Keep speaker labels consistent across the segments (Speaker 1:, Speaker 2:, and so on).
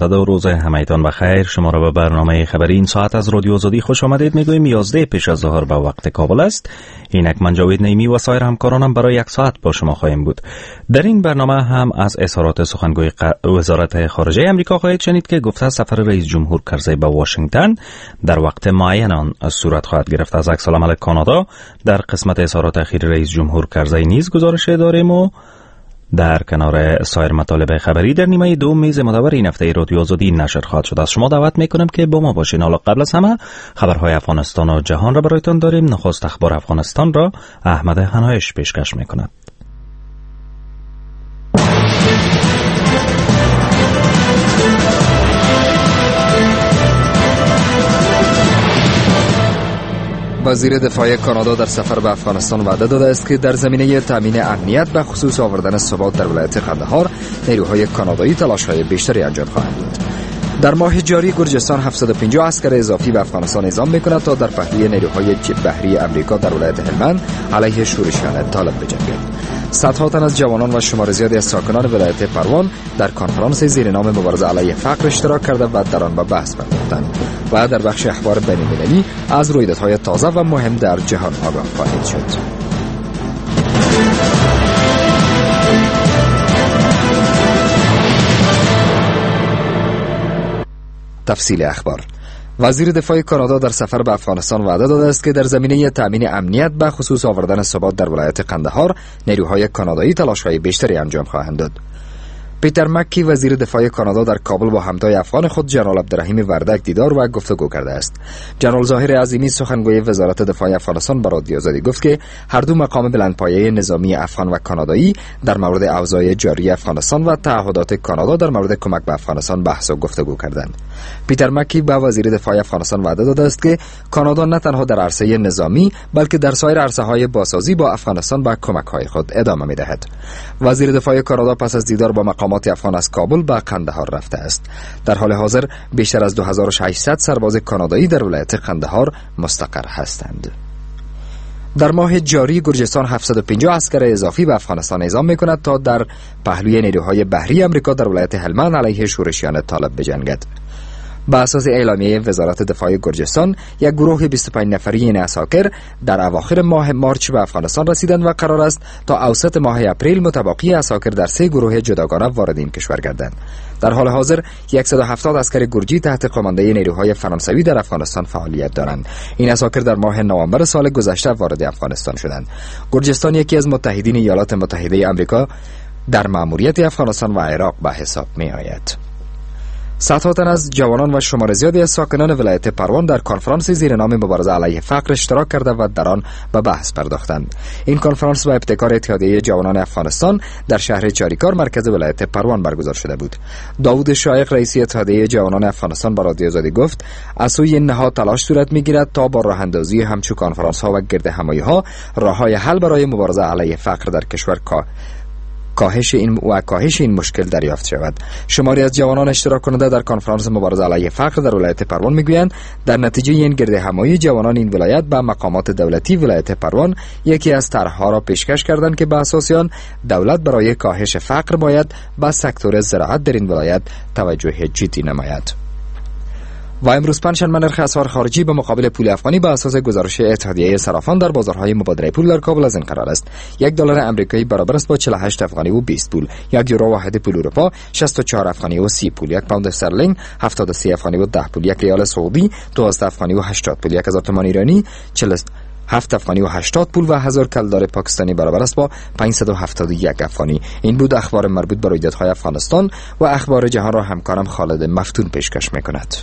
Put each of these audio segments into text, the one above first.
Speaker 1: مجدد و روز همایتان بخیر. شما را به برنامه خبری این ساعت از رادیو آزادی خوش آمدید. میگویم 11 پیش از ظهر به وقت کابل است. اینک من جاوید نیمی و سایر همکارانم برای یک ساعت با شما خواهیم بود. در این برنامه هم از اظهارات سخنگوی وزارت خارجه امریکا خواهید شنید که گفته سفر رئیس جمهور کرزی به واشنگتن در وقت معین آن صورت خواهد گرفت. از عکس العمل کانادا در قسمت اظهارات اخیر رئیس جمهور کرزی نیز گزارش داریم و در کنار سایر مطالب خبری در نیمه دوم میز مدور این هفته رادیو آزادی نشر خواهد شد. از شما دعوت میکنم که با ما باشین. حالا قبل از همه خبرهای افغانستان و جهان را برایتان داریم. نخست اخبار افغانستان را احمد حنایش پیشکش میکند.
Speaker 2: وزیر دفاع کانادا در سفر به افغانستان وعده داده است که در زمینه تامین امنیت به خصوص آوردن ثبات در ولایت قندهار نیروهای کانادایی تلاش‌های بیشتری انجام خواهند داد. در ماه جاری گرجستان 750 عسکر اضافی به افغانستان اعزام می‌کند تا در پهلوی نیروهای بحری امریکا در ولایت هلمند علیه شورشیان طالب بجنگند. صدها تن از جوانان و شمار زیادی از ساکنان ولایت پروان در کنفرانس زیر نام مبارزه علیه فقر اشتراک کرده و در آن به بحث پرداختند و در بخش اخبار بین‌المللی از رویدادهای تازه و مهم در جهان آگاه خواهید شد. تفصیل اخبار. وزیر دفاع کانادا در سفر به افغانستان وعده داده است که در زمینه تامین امنیت به خصوص آوردن ثبات در ولایت قندهار نیروهای کانادایی تلاش‌های بیشتری انجام خواهند داد. پیتر مکی وزیر دفاع کانادا در کابل با همتای افغان خود جنرال عبدالرحیم وردک دیدار و گفتگو کرده است. جنرال ظاهر عظیمی سخنگوی وزارت دفاع افغانستان به رادیو آزادی گفت که هر دو مقام بلندپایه نظامی افغان و کانادایی در مورد اوضاع جاری افغانستان و تعهدات کانادا در مورد کمک به افغانستان بحث و گفتگو کردند. پیتر مکی به وزیر دفاع افغانستان وعده داده است که کانادا نه تنها در عرصه نظامی بلکه در سایر عرصه‌های بازسازی با افغانستان به کمک‌های خود ادامه می‌دهد. وزیر دفاع کانادا پس از دیدار با مقامات افغان از کابل به قندهار رفته است. در حال حاضر بیشتر از 2600 سرباز کانادایی در ولایت قندهار مستقر هستند. در ماه جاری گرجستان 750 عسکر اضافی به افغانستان اعزام می‌کند تا در پهلوی نیروهای بحری امریکا در ولایت هلمند علیه شورشیان طالب بجنگد. با اساس اعلامیه وزارت دفاع گرجستان، یک گروه 25 نفری این عساکر در اواخر ماه مارچ به افغانستان رسیدند و قرار است تا اواسط ماه اپریل متبقی عساکر در 3 گروه جداگانه وارد این کشور گردند. در حال حاضر 170 عسکر گرجی تحت قماندهی نیروهای فرانسوی در افغانستان فعالیت دارند. این عساکر در ماه نوامبر سال گذشته وارد افغانستان شدند. گرجستان یکی از متحدین ایالات متحده آمریکا در مأموریت افغانستان و عراق به حساب می‌آید. صدها تن از جوانان و شمار زیادی از ساکنان ولایت پروان در کنفرانس زیر نام مبارزه علیه فقر اشتراک کرده و در آن به بحث پرداختند. این کنفرانس با ابتکار اتحادیه جوانان افغانستان در شهر چاریکار مرکز ولایت پروان برگزار شده بود. داوود شایق رئیس اتحادیه جوانان افغانستان به رادیو آزادی گفت از سوی این نهاد تلاش صورت می‌گیرد تا با راه اندازی همچون کنفرانس‌ها و گردهمایی‌ها راه‌های حل برای مبارزه علیه فقر در کشور کاهش این مشکل دریافت شود. شماری از جوانان اشتراک کننده در کنفرانس مبارزه علیه فقر در ولایت پروان میگویند در نتیجه این گردهمایی جوانان این ولایت به مقامات دولتی ولایت پروان یکی از طرح‌ها را پیشکش کردند که به اساس آن دولت برای کاهش فقر باید به سکتور زراعت در این ولایت توجه جدی نماید. و امروز پنجشنبه نرخ اسعار خارجی به مقابل پول افغانی به اساس گزارش اتحادیه صرافان در بازارهای مبادله پول در کابل از این قرار است: یک دلار آمریکایی برابر است با 48 افغانی و 20 پول، یک یورو واحد پول اروپا 64 افغانی و 30 پول، یک پوند استرلینگ 73 افغانی و 10 پول، یک ریال سعودی 12 افغانی و 80 پول، 1000 تومان ایرانی 47 افغانی و 80 پول و 1000 کلدار پاکستانی برابر است با 571 افغانی. این بود اخبار مربوط به رویدادهای افغانستان و اخبار جهان را همکارم خالد مفتون پیشکش می‌کند.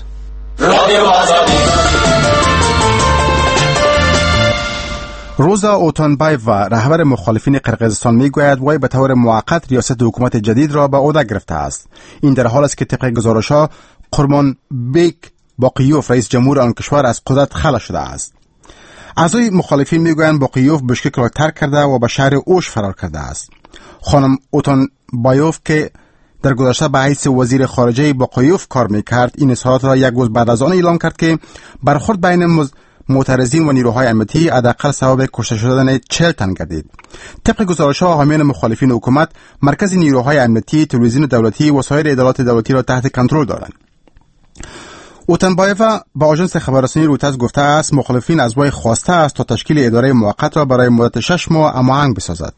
Speaker 3: روزا اوتانبایف و رهبر مخالفین قرقیزستان میگوید وی به طور موقت ریاست حکومت جدید را به عهده گرفته است. این در حال است که طبق گزارش‌ها قرمانبک باقیوف رئیس جمهور آن کشور از قدرت خلع شده است. اعضای مخالفین میگویند باقیوف بشکک را ترک کرده و به شهر اوش فرار کرده است. خانم اوتانبایف که در گذشته به حیث وزیر خارجه باقیوف کار میکرد این اظهارات را یک روز بعد از آن اعلام کرد که برخورد بین معترضین و نیروهای امنیتی حداقل سبب کشته شدن 40 تن گردید. طبق گزارش‌ها حامیان مخالفین حکومت مرکز نیروهای امنیتی، تلویزیون دولتی و سایر ادارات دولتی را تحت کنترل دارند. اوتنبایووا با آژانس خبررسانی رویترز گفته است مخالفین از وی خواسته است تا تشکیل اداره موقت را برای مدت 6 ماه هماهنگ بسازد.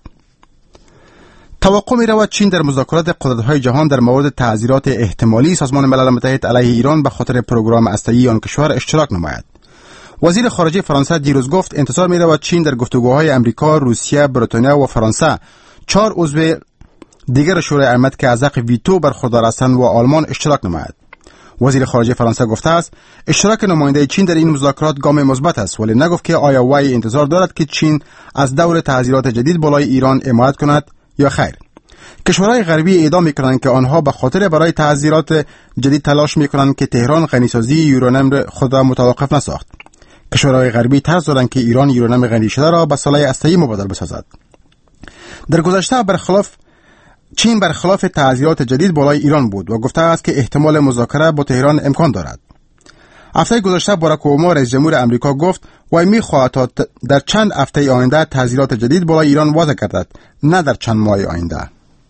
Speaker 3: توقع می رود چین در مذاکرات قدرت‌های جهان در مورد تعزیرات احتمالی سازمان ملل متحد علیه ایران به خاطر پروگرام هسته‌ای آن کشور اشتراک نماید. وزیر خارجه فرانسه دیروز گفت انتظار می رود چین در گفتگوهای امریکا، روسیه، بریتانیا و فرانسه 4 عضو دیگر شورای امنیت که از حق ویتو برخوردار هستند و آلمان اشتراک نماید. وزیر خارجه فرانسه گفته است اشتراک نماینده چین در این مذاکرات گام مثبت است، ولی نگفت که آیا وی انتظار دارد که چین از دور تعزیرات جدید بالای ایران حمایت کند یا خیر. کشورهای غربی ادعا می‌کنند که آنها به خاطر برای تعزیرات جدید تلاش می‌کنند که تهران غنیسازی یورانیم خود را متوقف نساخت. کشورهای غربی ترس دارند که ایران یورانیم غنی شده را به سلاح هسته‌ای مبادله بسازد. در گذشته چین برخلاف تعزیرات جدید بالای ایران بود و گفته است که احتمال مذاکره با تهران امکان دارد. هفته گذشته باراک اوباما رئیس جمهور آمریکا گفت وی می‌خواهد تا در چند هفته آینده تعزیرات جدید بالای ایران وضع گردد، نه در چند ماه آینده.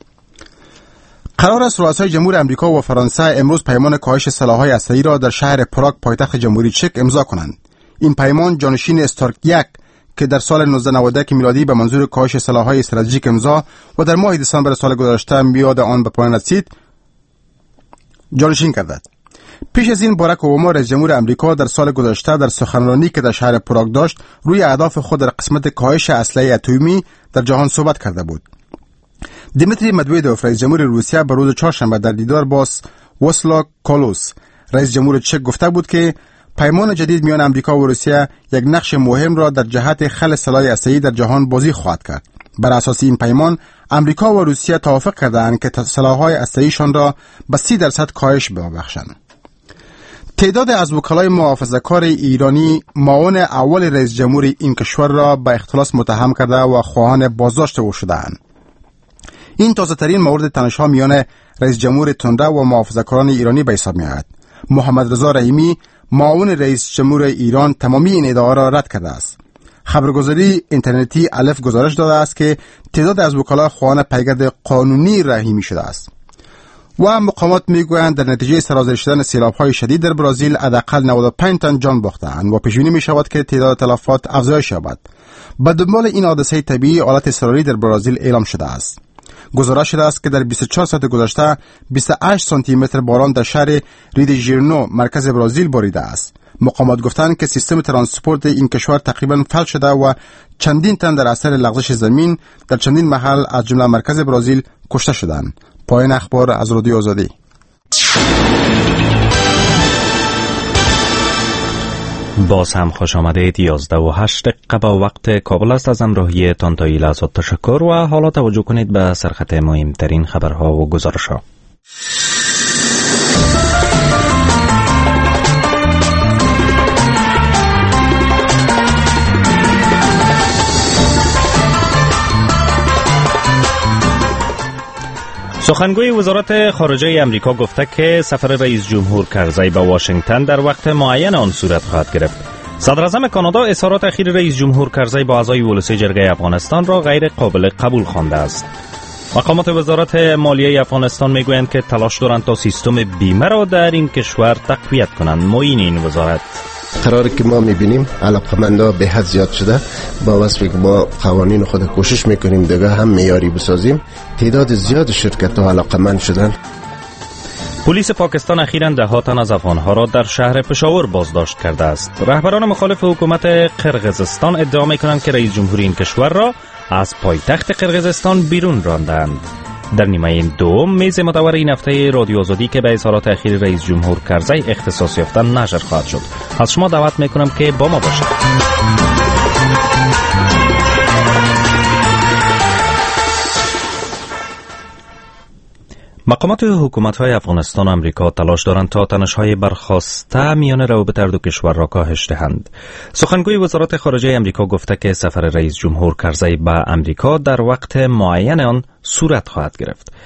Speaker 3: قرار است رؤسای جمهور آمریکا و فرانسه امروز پیمان کاهش سلاح‌های هسته‌ای را در شهر پراگ پایتخت جمهوری چک امضا کنند. این پیمان جانشین استارک 1 که در سال 1991 میلادی به منظور کاهش سلاح‌های استراتژیک امضا و در ماه دسامبر سال گذشته میاد آن به پایان رسید جانشین گردد. پیش از این باراک اوباما رئیس جمهور آمریکا در سال گذشته در سخنرانی که در شهر پراگ داشت روی اهداف خود در قسمت کاهش اسلحه اتمی در جهان صحبت کرده بود. دیمیتری مدویدوف رئیس جمهور روسیه به روز چهارشنبه در دیدار با واسلا کالوس رئیس جمهور چک گفته بود که پیمان جدید میان آمریکا و روسیه یک نقش مهم را در جهت خلع سلاح هسته‌ای در جهان بازی خواهد کرد. بر اساس این پیمان امریکا و روسیه توافق کردند که سلاح‌های هسته‌ایشان را به 30% کاهش ببخشند. تعداد از وکلای محافظه‌کار ایرانی معاون اول رئیس جمهور این کشور را به اختلاس متهم کرده و خواهان بازداشت او شدند. این تازه‌ترین مورد تنش‌ها میان رئیس جمهور تندره و محافظه‌کاران ایرانی به حساب می‌آید. محمد رضا رحیمی معاون رئیس جمهور ایران تمامی این ادعاها را رد کرده است. خبرگزاری اینترنتی الف گزارش داده است که تعداد از وکلا خواهان پیگرد قانونی رحیمی شده است. و مقامات میگویند در نتیجه سرازیر شدن سیلاب‌های شدید در برزیل حداقل 95 تن جان باختند و پیش‌بینی می‌شود که تعداد تلفات افزایش یابد. به دنبال این حادثه طبیعی حالت اضطراری در برزیل اعلام شده است. گزارش شده است که در 24 ساعت گذشته 28 سانتی متر باران در شهر ریو-دی-ژانیرو مرکز برزیل باریده است. مقامات گفتند که سیستم ترانسپورت این کشور تقریبا فلج شده و چندین تن در اثر لغزش زمین در چندین محل از جمله مرکز برزیل کشته شدند. پایان اخبار از رادیو آزادی.
Speaker 1: باز هم خوش آمدید. 11:08 با وقت کابل است. از همراهی تان تا این لحظات تشکر و حالا توجه کنید به سرخط مهمترین خبرها و گزارش‌ها. سخنگوی وزارت خارجه امریکا گفته که سفر رئیس جمهور کرزی به واشنگتن در وقت معین آن صورت خواهد گرفت. صدر اعظم کانادا اظهارات اخیر رئیس جمهور کرزی با اعضای ولسی جرگه افغانستان را غیر قابل قبول خوانده است. مقامات وزارت مالیه افغانستان میگویند که تلاش دارند تا سیستم بیمه را در این کشور تقویت کنند. معین این وزارت
Speaker 4: قراری که ما میبینیم علاقمندا به حد زیاد شده. با وصفی که ما قوانین خود کوشش میکنیم دیگه هم معیاری بسازیم. تعداد زیاد شرکت ها علاقمند شدن.
Speaker 1: پلیس پاکستان اخیراً ده تن از افغانها را در شهر پشاور بازداشت کرده است. رهبران مخالف حکومت قرقیزستان ادعا میکنند که رئیس جمهور این کشور را از پایتخت قرقیزستان بیرون راندند. در نیمه دوم میز مدور این هفته رادیو آزادی که به اظهارات اخیر رئیس جمهور کرزی اختصاص یافته نشر خواهد شد. از شما دعوت میکنم که با ما باشید. مقامات حکومت‌های افغانستان و امریکا تلاش دارند تا تنش‌های برخاسته میان روابط هر دو کشور را کاهش دهند. سخنگوی وزارت خارجه امریکا گفته که سفر رئیس جمهور کرزی به امریکا در وقت معین آن صورت خواهد گرفت.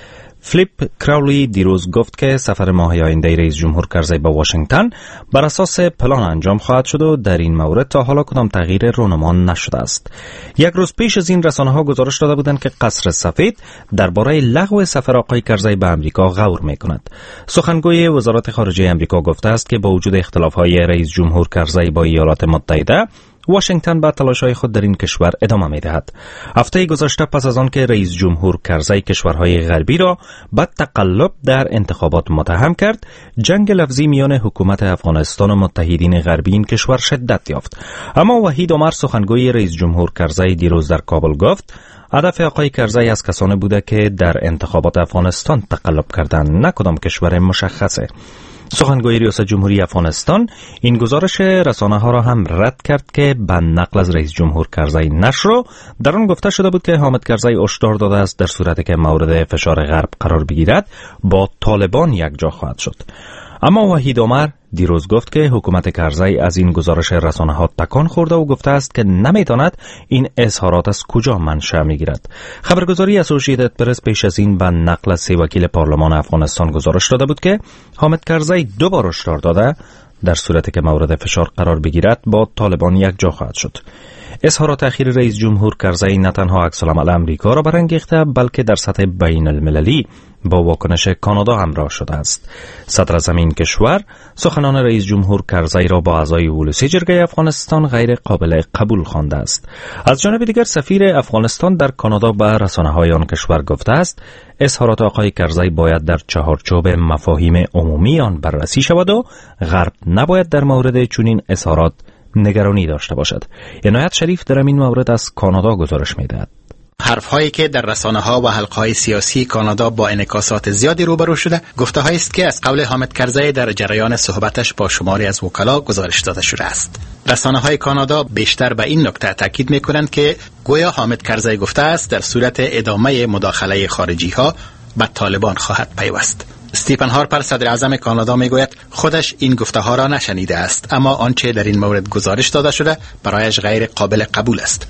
Speaker 1: فلیپ کراولی دیروز گفت که سفر ماه آینده رئیس جمهور کرزی به واشنگتن بر اساس پلان انجام خواهد شد و در این مورد تا حالا کدام تغییر رونما نشده است. یک روز پیش از این رسانه‌ها گزارش داده بودند که قصر سفید درباره لغو سفر آقای کرزی به امریکا غور می‌کند. سخنگوی وزارت خارجه امریکا گفته است که با وجود اختلاف‌های رئیس جمهور کرزی با ایالات متحده، واشنگتن به تلاش‌های خود در این کشور ادامه می‌دهد. هفته گذشته پس از آن که رئیس جمهور کرزی کشورهای غربی را به تقلب در انتخابات متهم کرد، جنگ لفظی میان حکومت افغانستان و متحدین غربی این کشور شدت یافت. اما وحید عمر سخنگوی رئیس جمهور کرزی دیروز در کابل گفت هدف آقای کرزی از کسانی بوده که در انتخابات افغانستان تقلب کردند، نه کدام کشور مشخصه. سخنگوی ریاست جمهوری افغانستان این گزارش رسانه ها را هم رد کرد که به نقل از رئیس جمهور کرزی نشر در آن گفته شده بود که حامد کرزی هشدار داده است در صورتی که مورد فشار غرب قرار بگیرد با طالبان یک جا خواهد شد. اما وحید عمر دیروز گفت که حکومت کرزی از این گزارش رسانه ها تکان خورده و گفته است که نمی‌داند این اظهارات از کجا منشأ می‌گیرد. خبرگزاری اسوسییتد پرس پیش از این به نقل از 3 وکیل پارلمان افغانستان گزارش داده بود که حامد کرزی 2 بار هشدار داده در صورتی که مورد فشار قرار بگیرد با طالبان یک جا خواهد شد. اظهارات اخیر رئیس جمهور کرزی نه تنها عکس‌العمل امریکا را برانگیخته بلکه در سطح بین المللی با واکنش کانادا همراه شده است. صدر اعظم این کشور سخنان رئیس جمهور کرزی را با اعضای اولوسی جرگه افغانستان غیر قابل قبول خوانده است. از جانب دیگر سفیر افغانستان در کانادا به رسانه‌های آن کشور گفته است اظهارات آقای کرزی باید در چهارچوب مفاهیم عمومی آن بررسی شود و غرب نباید در مورد چنین اظهارات نگرانی داشته باشد. عنایت شریف در این مورد از کانادا گزارش می‌دهد.
Speaker 5: حرف‌هایی که در رسانه‌ها و حلقه‌های سیاسی کانادا با انعکاسات زیادی روبرو شده، گفته‌هایی است که از قول حامد کرزی در جریان صحبتش با شماری از وکلا گزارش داده شده است. رسانه‌های کانادا بیشتر به این نکته تاکید می‌کنند که گویا حامد کرزی گفته است در صورت ادامه مداخله خارجی‌ها به طالبان خواهد پیوست. استیفن هارپر صدر اعظم کانادا میگوید خودش این گفته ها را نشنیده است، اما آنچه در این مورد گزارش داده شده برایش غیر قابل قبول است.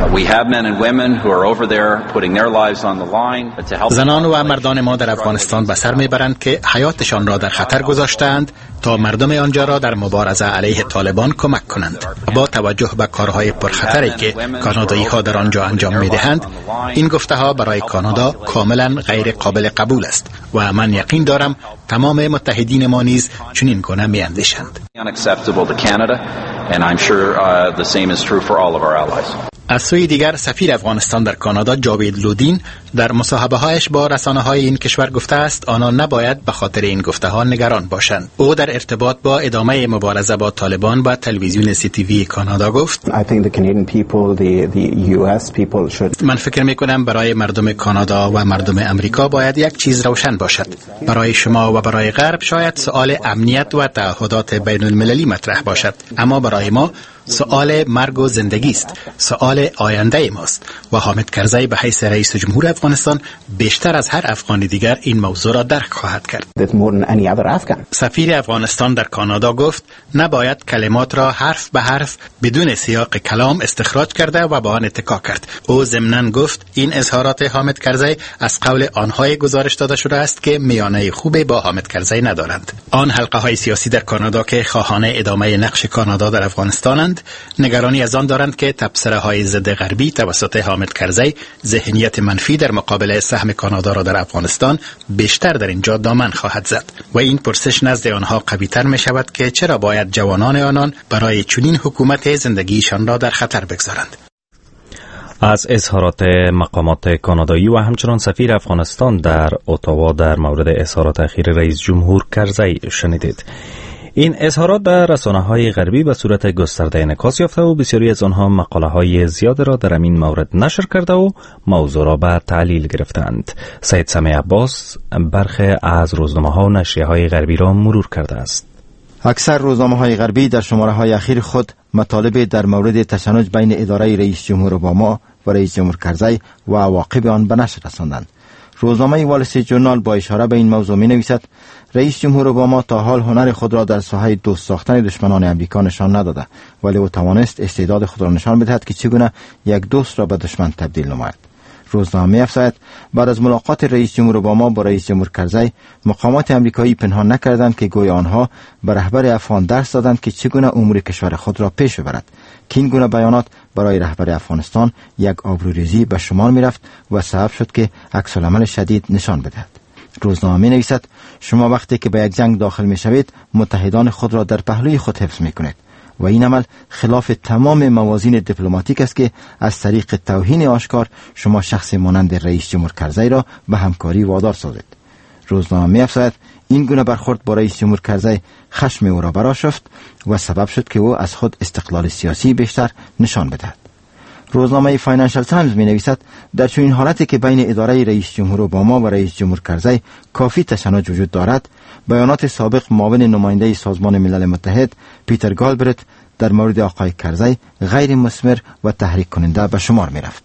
Speaker 5: زنان و مردان ما در افغانستان به سر میبرند که حیاتشان را در خطر گذاشتند تا مردم آنجا را در مبارزه علیه طالبان کمک کنند. با توجه به کارهای پرخطری که کانادایی ها در آنجا انجام میدهند، این گفته ها برای کانادا کاملا غیر قابل قبول است و من یقین دارم تمام متحدین ما نیز چنین گونه میاندیشند. از سوی دیگر سفیر افغانستان در کانادا جاوید لودین در مصاحبه‌هایش با رسانه‌های این کشور گفته است آنان نباید به خاطر این گفته‌ها نگران باشند. او در ارتباط با ادامه مبارزه با طالبان با تلویزیون CTV کانادا گفت من فکر می‌کنم برای مردم کانادا و مردم امریکا باید یک چیز روشن باشد. برای شما و برای غرب شاید سؤال امنیت و تعهدات بین المللی مطرح باشد، اما برای ما سؤال مرگ و زندگی است، سؤال آینده ماست و حامد کرزی به حیث رئیس جمهور افغانستان بیشتر از هر افغان دیگر این موضوع را درک خواهد کرد. سفیر افغانستان در کانادا گفت نباید کلمات را حرف به حرف بدون سیاق کلام استخراج کرده و با آن اتکا کرد. او ضمناً گفت این اظهارات حامد کرزی از قول آنهای گزارش داده شده است که میانه خوبی با حامد کرزی ندارند. آن حلقه های سیاسی در کانادا که خواهان ادامه نقش کانادا در افغانستانند نگرانی از آن دارند که تبصره های ضد غربی توسط حامد کرزی ذهنیت منفی در مقابل سهم کانادا را در افغانستان بیشتر در اینجا دامن خواهد زد و این پرسش نزد آنها قوی‌تر می شود که چرا باید جوانان آنان برای چنین حکومت زندگیشان را در خطر بگذارند.
Speaker 1: از اظهارات مقامات کانادایی و همچنان سفیر افغانستان در اتاوا در مورد اظهارات اخیر رئیس جمهور کرزی شنیدید. این اظهارات در رسانه‌های غربی به صورت گسترده انعکاس یافته و بسیاری از آنها مقاله‌های زیاد را در این مورد نشر کرده و موضوع را به تعلیل گرفتند. سید سمیع عباس برخی از روزنامه‌ها و نشریه‌های غربی را مرور کرده است.
Speaker 6: اکثر روزنامه‌های غربی در شماره‌های اخیر خود مطالب در مورد تشنج بین اداره رئیس جمهور اوباما و رئیس جمهور کرزی و عواقب آن به نشر رساندند. روزنامه وال استریت ژورنال با اشاره به این موضوع می‌نویسد رئیس جمهور اوباما تا حال هنر خود را در ساحه دوست ساختن دشمنان امریکا نشان نداده، ولی او توانست استعداد خود را نشان بدهد که چگونه یک دوست را به دشمن تبدیل نماید. روزنامه می‌افزاید بعد از ملاقات رئیس جمهور اوباما با رئیس جمهور کرزی، مقامات آمریکایی پنهان نکردند که گویا آنها به رهبر افغان درس دادند که چگونه امور کشور خود را پیش ببرد، که این گونه بیانات برای رهبر افغانستان یک آبروریزی به شمار می‌رفت و سبب شد که عکس‌العمل شدید نشان بدهد. روزنامه می‌نویسد شما وقتی که به یک جنگ داخل می‌شوید متحدان خود را در پهلوی خود حفظ می‌کنید و این عمل خلاف تمام موازین دیپلماتیک است که از طریق توهین آشکار شما شخص مانند رئیس جمهور کرزی را به همکاری وادار سازید. روزنامه می‌افزاید این گونه برخورد با رئیس جمهور کرزی خشم او را برآشفت و سبب شد که او از خود استقلال سیاسی بیشتر نشان بدهد. روزنامه فاینانشال تایمز می‌نویسد در چنین حالتی که بین اداره رئیس جمهور اوباما و رئیس جمهور کرزی کافی تشنج وجود دارد، بیانات سابق معاون نماینده سازمان ملل متحد پیتر گالبرت در مورد آقای کرزی غیر مثمر و تحریک کننده به شمار می‌رفت.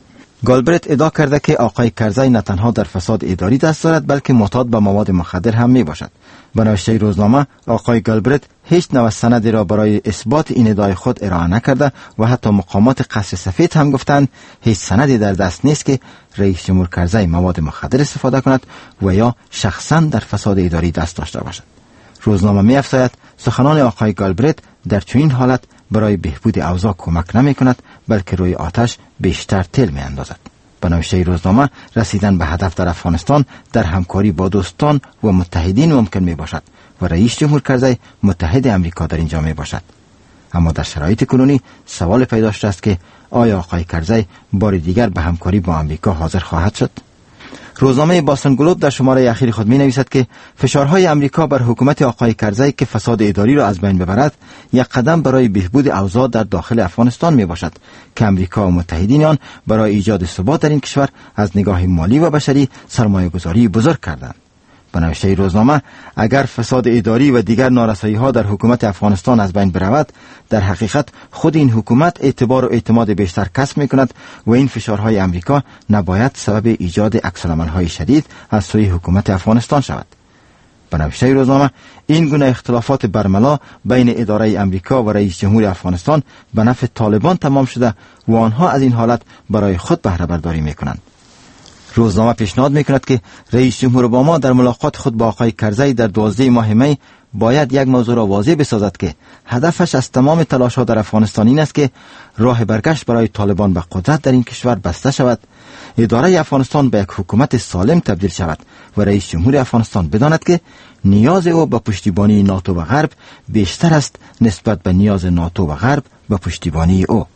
Speaker 6: گالبرت ادعا کرده که آقای کرزی نه تنها در فساد اداری دست دارد بلکه معتاد به مواد مخدر هم میباشد. به نوشته روزنامه آقای گالبرت هیچ نوع سندی را برای اثبات این ادعای خود ارائه نکرده و حتی مقامات قصر سفید هم گفتند هیچ سندی در دست نیست که رئیس جمهور کرزی مواد مخدر استفاده کند و یا شخصا در فساد اداری دست داشته باشد. روزنامه می‌افزاید سخنان آقای گالبرت در چنین حالت برای بهبود اوضاع کمک نمی کند بلکه روی آتش بیشتر تل می اندازد. به نوشته روزنامه رسیدن به هدف در افغانستان در همکاری با دوستان و متحدین ممکن می باشد و رئیس جمهور کرزی متحد امریکا در اینجا می باشد. اما در شرایط کنونی سوال پیدا شده است که آیا آقای کرزی بار دیگر به همکاری با امریکا حاضر خواهد شد؟ روزنامه باستون گلوب در شماره اخیر خود می نویسد که فشارهای امریکا بر حکومت آقای کرزی که فساد اداری را از بین ببرد یک قدم برای بهبود اوضاع در داخل افغانستان می باشد که امریکا و متحدین آن برای ایجاد ثبات در این کشور از نگاه مالی و بشری سرمایه گذاری بزرگ کردند. به نوشته روزنامه اگر فساد اداری و دیگر نارسایی ها در حکومت افغانستان از بین برود، در حقیقت خود این حکومت اعتبار و اعتماد بیشتر کسب می کند و این فشارهای امریکا نباید سبب ایجاد عکس‌العمل‌های شدید از سوی حکومت افغانستان شود. به نوشته روزنامه این گونه اختلافات برملا بین اداره امریکا و رئیس جمهور افغانستان به نفع طالبان تمام شده و آنها از این حالت برای خود بهره برداری می کنند. روزنامه پیشنهاد می‌کند که رئیس جمهور اوباما در ملاقات خود با آقای کرزی در 12 ماه می باید یک موضوع را واضح بسازد که هدفش از تمام تلاش‌ها در افغانستان این است که راه برگشت برای طالبان به قدرت در این کشور بسته شود، اداره افغانستان به یک حکومت سالم تبدیل شود و رئیس جمهور افغانستان بداند که نیاز او به پشتیبانی ناتو و غرب بیشتر است نسبت به نیاز ناتو و غرب به پشتیبانی او.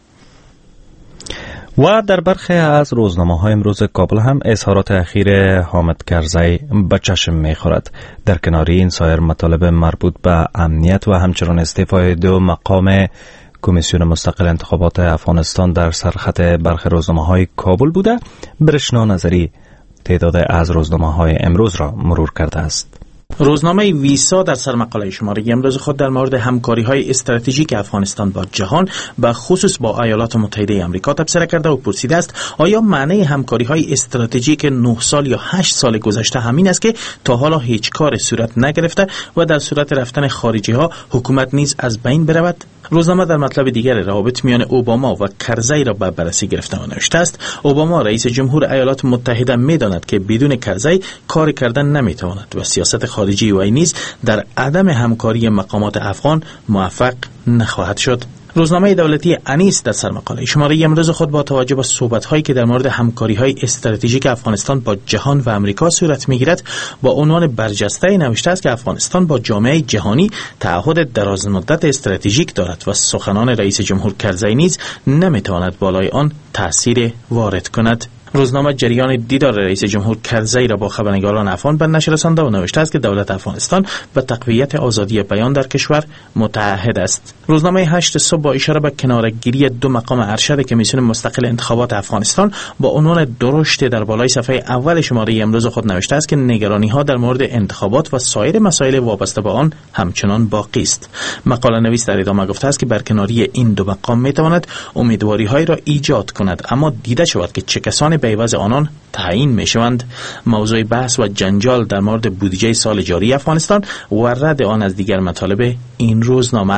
Speaker 1: و در برخی از روزنامه‌های امروز کابل هم اظهارات اخیر حامد کرزی به چشم می‌خورد. در کنار این سایر مطالب مربوط به امنیت و همچنین استعفای 2 مقام کمیسیون مستقل انتخابات افغانستان در سرخط برخی روزنامه‌های کابل بوده. برشنا نظری تعداد از روزنامه‌های امروز را مرور کرده است.
Speaker 7: روزنامه ویسا در سرمقاله شماره امروز خود در مورد همکاری‌های استراتژیک افغانستان با جهان به خصوص با ایالات متحده آمریکا تبصره کرده و پرسیده است آیا معنی همکاری‌های استراتژیک 9 سال یا 8 سال گذشته همین است که تا حالا هیچ کار صورت نگرفته و در صورت رفتن خارجی‌ها حکومت نیز از بین برود؟ روزنامه در مطلب دیگر روابط میان اوباما و کرزی را به بررسی گرفته و نوشته است اوباما رئیس جمهور ایالات متحده می‌داند که بدون کرزی کار کردن نمی‌تواند و سیاست خارجی وی نیز در عدم همکاری مقامات افغان موفق نخواهد شد. روزنامه دولتی انیس در سرمقاله شماره امروز خود با توجه به صحبت‌هایی که در مورد همکاری‌های استراتژیک افغانستان با جهان و آمریکا صورت می‌گیرد با عنوان برجسته نوشته است که افغانستان با جامعه جهانی تعهد درازمدت استراتژیک دارد و سخنان رئیس جمهور کرزی نیز نمی‌تواند بالای آن تأثیر وارد کند. روزنامه جریان دیدار رئیس جمهور کرزی را با خبرنگاران افغان به نشر رسانده و نوشته است که دولت افغانستان به تقویت آزادی بیان در کشور متعهد است. روزنامه 8 صبح با اشاره به کناره‌گیری 2 مقام ارشد کمیسیون مستقل انتخابات افغانستان با عنوان درشت در بالای صفحه اول شماره امروز خود نوشته است که نگرانی‌ها در مورد انتخابات و سایر مسائل وابسته به آن همچنان باقی است. مقاله نویس در ادامه گفته است که برکناری این 2 مقام می‌تواند امیدواری‌هایی را ایجاد کند، اما دیده شود که چه کسانی به عوض آنان تعیین میشوند. موضوع بحث و جنجال در مورد بودجه سال جاری افغانستان و رد آن از دیگر مطالب این روزنامه است.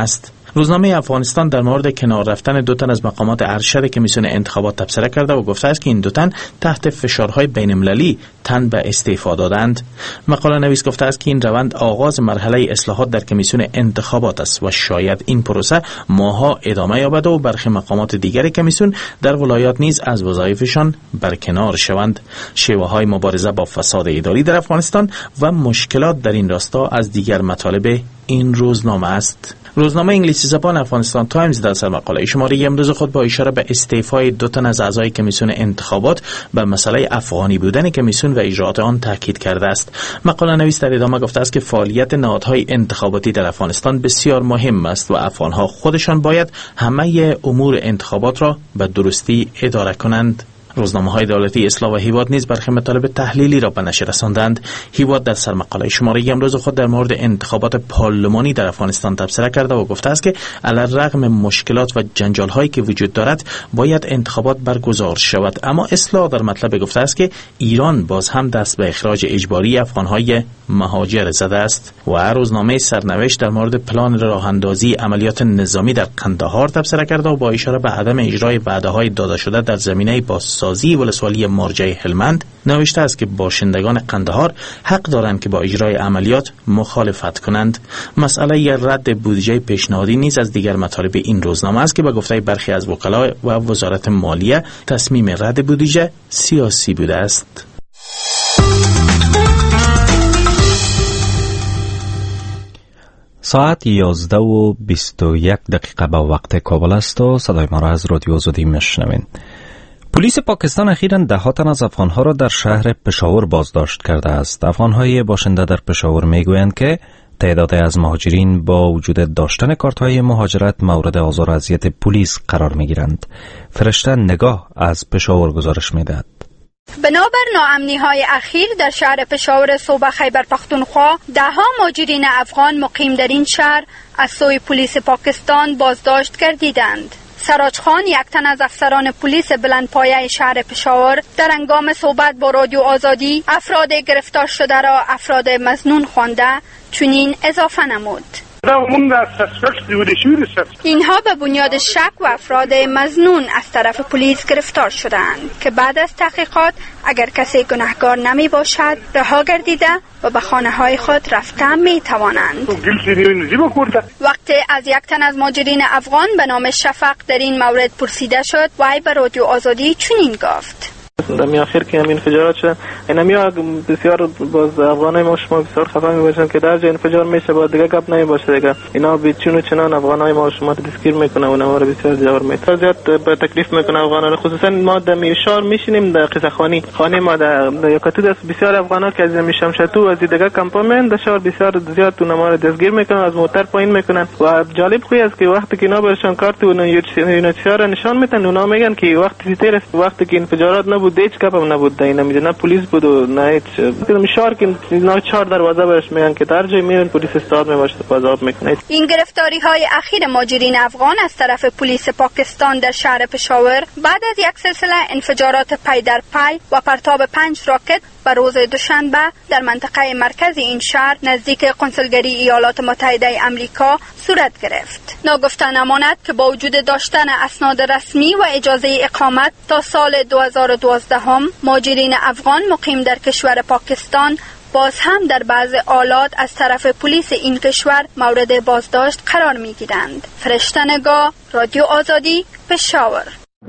Speaker 7: روزنامه افغانستان در مورد کنار رفتن 2 تن از مقامات ارشد کمیسیون انتخابات تبصره کرده و گفته است که این 2 تن تحت فشارهای بین‌المللی تن به استعفا دادند. مقاله نویس گفته است که این روند آغاز مرحله اصلاحات در کمیسیون انتخابات است و شاید این پروسه ماه‌ها ادامه یابد و برخی مقامات دیگر کمیسیون در ولایات نیز از وظایفشان برکنار شوند. شیوه‌های مبارزه با فساد اداری در افغانستان و مشکلات در این راستا از دیگر مطالب این روزنامه است. روزنامه انگلیسی زبان افغانستان تایمز در سرمقاله شماره امروز خود با اشاره به استعفای 2 تن از اعضای کمیسیون انتخابات به مسئله افغانی بودن کمیسیون و اجراءات آن تاکید کرده است. مقاله نویس در ادامه گفته است که فعالیت نهادهای انتخاباتی در افغانستان بسیار مهم است و افغانها خودشان باید همه امور انتخابات را به درستی اداره کنند. روزنامه‌های دولتی اصلاح و هیواد نیز برخی مطالب تحلیلی را به نشر رساندند. هیواد در سرمقاله شماره امروز خود در مورد انتخابات پارلمانی در افغانستان تبصره کرده و گفته است که علی‌رغم مشکلات و جنجال‌هایی که وجود دارد باید انتخابات برگزار شود، اما اصلاح در مطلب گفته است که ایران باز هم دست به اخراج اجباری افغان‌های مهاجر زده است. و روزنامه سرنوشت در مورد پلان راه‌اندازی عملیات نظامی در قندهار تبصره کرده و با اشاره به عدم اجرای وعده‌های داده شده در زمینه بازسازی ولسوالی مارجه هلمند نوشته است که باشندگان قندهار حق دارند که با اجرای عملیات مخالفت کنند. مسئله رد بودجه پیشنهادی نیز از دیگر مطالب این روزنامه است که به گفته برخی از وکلا و وزارت مالیه تصمیم رد بودجه سیاسی بوده است.
Speaker 1: ساعت 11:21 به وقت کابل است و صدای ما را از رادیو آزادی میشنوین. پلیس پاکستان اخیراً 10 تن از افغانها را در شهر پشاور بازداشت کرده است. افغانهای باشنده در پشاور میگویند که تعداد از مهاجرین با وجود داشتن کارت‌های مهاجرت مورد آزار و اذیت پلیس قرار میگیرند. فرشته نگاه از پشاور گزارش میدهد.
Speaker 8: بنابر ناامنی‌های اخیر در شهر پشاور صوبه خیبر پختونخوا 10 مهاجرین افغان مقیم در این شهر از سوی پلیس پاکستان بازداشت گردیدند. سراج خان، یک تن از افسران پلیس بلندپایه شهر پشاور، در هنگام صحبت با رادیو آزادی افراد گرفتار شده را افراد مظنون خوانده چنین اضافه نمود: اینها به بنیاد شک و افراد مظنون از طرف پلیس گرفتار شدند که بعد از تحقیقات اگر کسی گناهکار نمی باشد رها گردیده و به خانه های خود رفته می توانند. وقتی از یک تن از مهاجرین افغان به نام شفق در این مورد پرسیده شد، وی به رادیو آزادی چنین گفت:
Speaker 9: در آخر که همین انفجارات شد، اینا بسیار باز افغانای ما شما بسیار خفه میباشن که در جای انفجار میشه با دیگه گپ نمیباشه دیگه. اینا بیچون و چنان افغانای ما شما دستگیر میکنه و اونا رو بسیار جبر میکنه، زیاد به تکلیف میکنه افغانا رو. خصوصا ما در میشار میشینیم در قصه خانه ما در یکاتو دست بسیار افغانا که از میشمشتو از دیگه کمپامنت در شهر بسیار زیاد اونا ما رو دستگیر میکنن، از موتر پایین میکنن. و جالب خوی است که وقتی که اینا برشان کارت و اینا نشان میدن، اونا میگن که وقتی تیر است، وقتی که انفجارات نبود هیچ کپم نبود، اینا میگن نه پلیس بود و نه هیچ. شهر که اینا 4 دروازه برش میگن که در جای میرن پلیس استاد میباشه بازاب میکنه.
Speaker 8: این گرفتاری های اخیر مهاجرین افغان از طرف پلیس پاکستان در شهر پشاور بعد از یک سلسله انفجارات پی در پی و پرتاب 5 راکت بر روز دوشنبه در منطقه مرکزی این شهر نزدیک قنصلگری ایالات متحده آمریکا صورت گرفت. ناگفته نماند که با وجود داشتن اسناد رسمی و اجازه اقامت تا سال 2012 مهاجرین افغان مقیم در کشور پاکستان باز هم در بعض آلات از طرف پلیس این کشور مورد بازداشت قرار می گیرند. فرشته نگاه، رادیو آزادی، پشاور.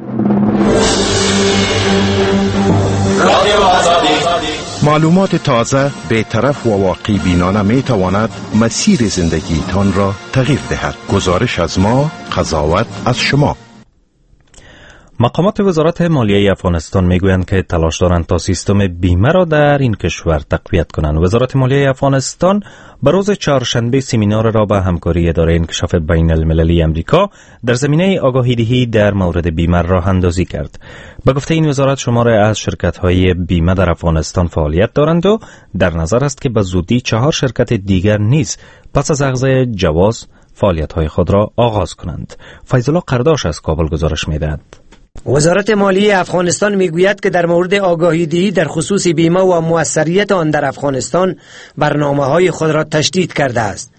Speaker 10: معلومات تازه، بی‌طرف و واقعی بینانه می تواند مسیر زندگی تان را تغییر دهد. گزارش از ما، قضاوت از شما.
Speaker 1: مقامات وزارت مالیه افغانستان میگویند که تلاش دارند تا سیستم بیمه را در این کشور تقویت کنند. وزارت مالیه افغانستان به روز چهارشنبه سمینار را به همکاری اداره انکشاف بین المللی امریکا در زمینه آگاهی‌دهی در مورد بیمه راه اندازی کرد. به گفته این وزارت شماری از شرکت‌های بیمه در افغانستان فعالیت دارند و در نظر است که به زودی 4 شرکت دیگر نیز پس از اخذ جواز فعالیت‌های خود را آغاز کنند. فیض‌الله قرداش از کابل گزارش می‌دهد.
Speaker 11: وزارت مالیه افغانستان میگوید که در مورد آگاهی‌دهی در خصوص بیمه و موثریت آن در افغانستان برنامه‌های خود را تشدید کرده است.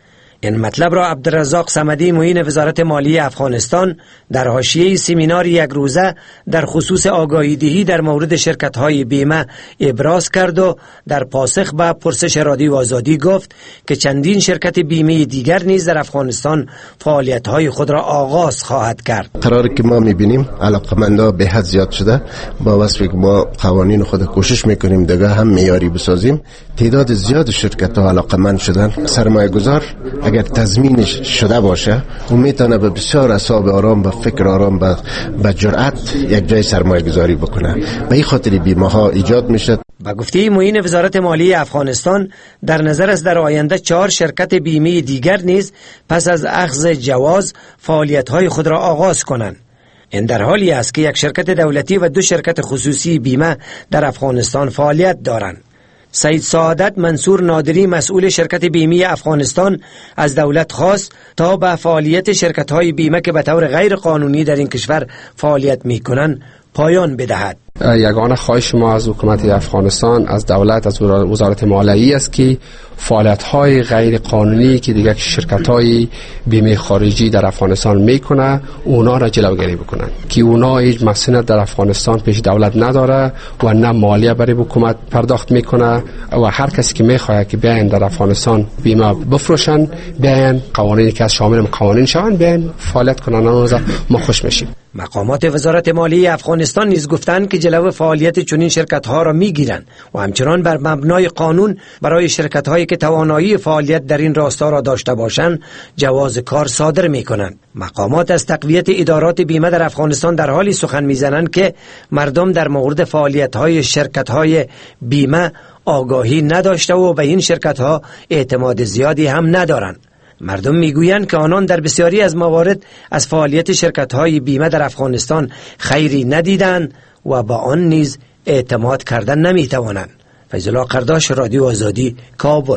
Speaker 11: این مطلب را عبدالرزاق صمدی معین وزارت مالیه افغانستان در حاشیه سمینار یک روزه در خصوص آگاهی دهی در مورد شرکت‌های بیمه ابراز کرد و در پاسخ به پرسش رادیو آزادی گفت که چندین شرکت بیمه دیگر نیز در افغانستان فعالیت‌های خود را آغاز خواهد کرد.
Speaker 4: قراری که ما می‌بینیم علاقه‌مندا به حد زیاد شده، با وصفی که ما قوانین خود کوشش می‌کنیم دیگه هم معیاری بسازیم. تعداد زیاد شرکت‌ها علاقه‌مند شدن. سرمایه‌گذار اگر تضمینش شده باشه و میتونه به بسیار اعصاب آرام، به فکر آرام، به جرأت یک جای سرمایه گذاری بکنه. به این خاطر بیمه ها ایجاد میشه.
Speaker 11: با گفته معین وزارت مالیه افغانستان در نظر است در آینده 4 شرکت بیمه دیگر نیز پس از اخذ جواز فعالیت‌های خود را آغاز کنند. این در حالی است که یک شرکت دولتی و 2 شرکت خصوصی بیمه در افغانستان فعالیت دارند. سید سعادت منصور نادری مسئول شرکت بیمه افغانستان از دولت خواست تا به فعالیت شرکت‌های بیمه که به طور غیر قانونی در این کشور فعالیت می‌کنند پایان بدهد.
Speaker 12: یگانه خواهش ما از حکومت افغانستان، از دولت، از وزارت مالیه است که فعالیت‌های غیر قانونی که دیگر شرکت‌های بیمه خارجی در افغانستان میکنه اونا را جلوگیری بکنن، که اونا هیچ مسئولیت در افغانستان پیش دولت نداره و نه مالیه برای حکومت پرداخت میکنه و هر کسی که میخواد که بیان در افغانستان بیمه بفروشن، بیان قوانینی که از شامل قوانین شون بیان فعالیت کنن، ما خوش میشیم.
Speaker 11: مقامات وزارت مالیه افغانستان نیز گفتند که جلو فعالیت چنین شرکت‌ها را می‌گیرند و همچنان بر مبنای قانون برای شرکت‌هایی که توانایی فعالیت در این راستا را داشته باشند جواز کار صادر می‌کنند. مقامات از تقویت ادارات بیمه در افغانستان در حالی سخن می‌زنند که مردم در مورد فعالیت‌های شرکت‌های بیمه آگاهی نداشته و به این شرکت‌ها اعتماد زیادی هم ندارند. مردم میگویند که آنان در بسیاری از موارد از فعالیت شرکت‌های بیمه در افغانستان خیری ندیدند و با آن نیز اعتماد کردن نمیتوانند. فیض الله قرداش، رادیو آزادی، کابل.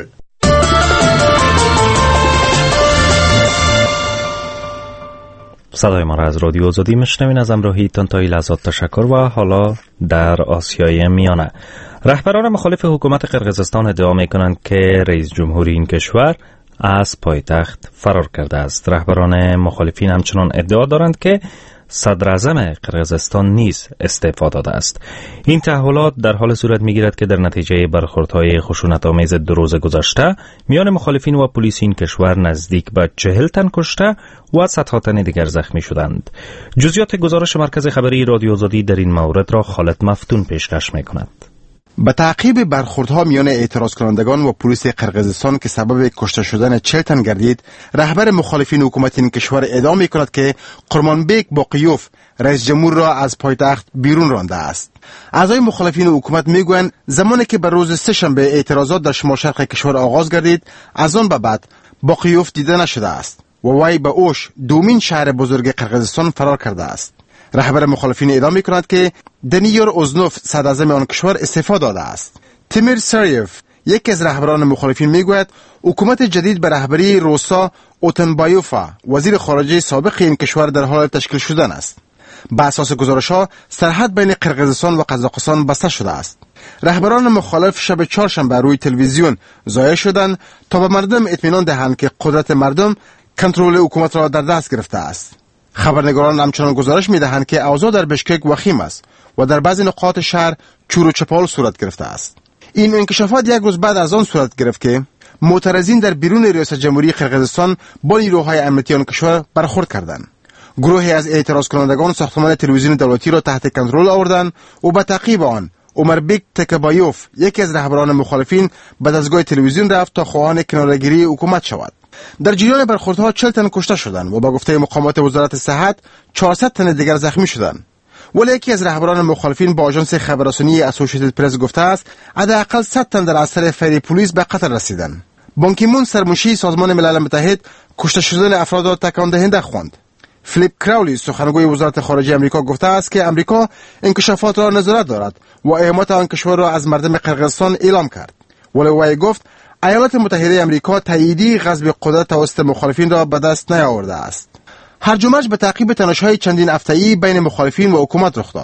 Speaker 1: صدای ما را از رادیو آزادی میشنوین. از همراهیتان تا این لحظات تشکر. و حالا در آسیای میانه رهبران مخالف حکومت قرقیزستان ادعا میکنند که رئیس جمهوری این کشور از پایتخت فرار کرده است. رهبران مخالفین همچنان ادعا دارند که صدر اعظم قرقیزستان نیز استعفا داده است. این تحولات در حال صورت میگیرد که در نتیجه برخوردهای خشونت‌آمیز 2 روز گذشته میان مخالفین و پلیس این کشور نزدیک به 40 تن کشته و صدها تن دیگر زخمی شدند. جزئیات گزارش مرکز خبری رادیو آزادی در این مورد را خالد مفتون پیشکش می‌کند.
Speaker 3: به تعقیب برخوردها میان اعتراض کنندگان و پلیس قرقیزستان که سبب کشته شدن 40 تن گردید، رهبر مخالفین حکومت این کشور ادعا می‌کند که قرمانبک باقیوف رئیس جمهور را از پایتخت بیرون رانده است. اعضای مخالفین حکومت میگویند زمانی که بر روز سه‌شنبه اعتراضات در شمال شرق کشور آغاز گردید، از آن به بعد باقیوف دیده نشده است و وی به اوش، دومین شهر بزرگ قرقیزستان، فرار کرده است. رهبر مخالفین ادعا می‌کند که دنیور اوزنوف صدر اعظم آن کشور استعفا داده است. تیمیر ساریف، یکی از رهبران مخالفین، میگوید حکومت جدید به رهبری روسا اوتنبایوفا، وزیر خارجه سابق این کشور، در حال تشکیل شدن است. بر اساس گزارش‌ها سرحد بین قرقیزستان و قزاقستان بسته شده است. رهبران مخالف شب چهارشنبه روی تلویزیون ظاهر شدند تا به مردم اطمینان دهند که قدرت مردم کنترل حکومت را در دست گرفته است. خبرنگاران همچنان گزارش می‌دهند که اوضاع در بشکک وخیم است و در بعضی نقاط شهر چور و چپال صورت گرفته است. این انکشافات یک روز بعد از آن صورت گرفت که معترضین در بیرون ریاست جمهوری قرقیزستان با نیروهای امنیتی آن کشور برخورد کردند. گروهی از اعتراض کنندگان ساختمان تلویزیون دولتی را تحت کنترل آوردند و به تعقیب آن عمربک تکبایوف، یکی از رهبران مخالفین، به دستگاه تلویزیون رفت تا خواهان کناره‌گیری حکومت شود. در جریان برخوردها 40 تن کشته شدند و با گفته مقامات وزارت صحت 400 تن دیگر زخمی شدند. ولی یکی از رهبران مخالفین با آژانس خبررسانی اسوسییتد پرس گفته است حداقل 100 تن در اثر فیر پلیس به قتل رسیدند. بان کی مون، سرمنشی سازمان ملل متحد، کشته شدن افراد را تکان دهنده خواند. فلیپ کراولی، سخنگوی وزارت خارجه آمریکا، گفته است که آمریکا انکشافات را نظارت دارد و اقامت آن کشور را از مردم قرقیزستان اعلام کرد. ولی وی گفت ایالات متحده آمریکا تاییدی غصب قدرت توسط مخالفین را به دست نیاورده است. هرج و مرج به تعقیب تنش‌های چندین هفته‌ای بین مخالفین و حکومت رخ داد.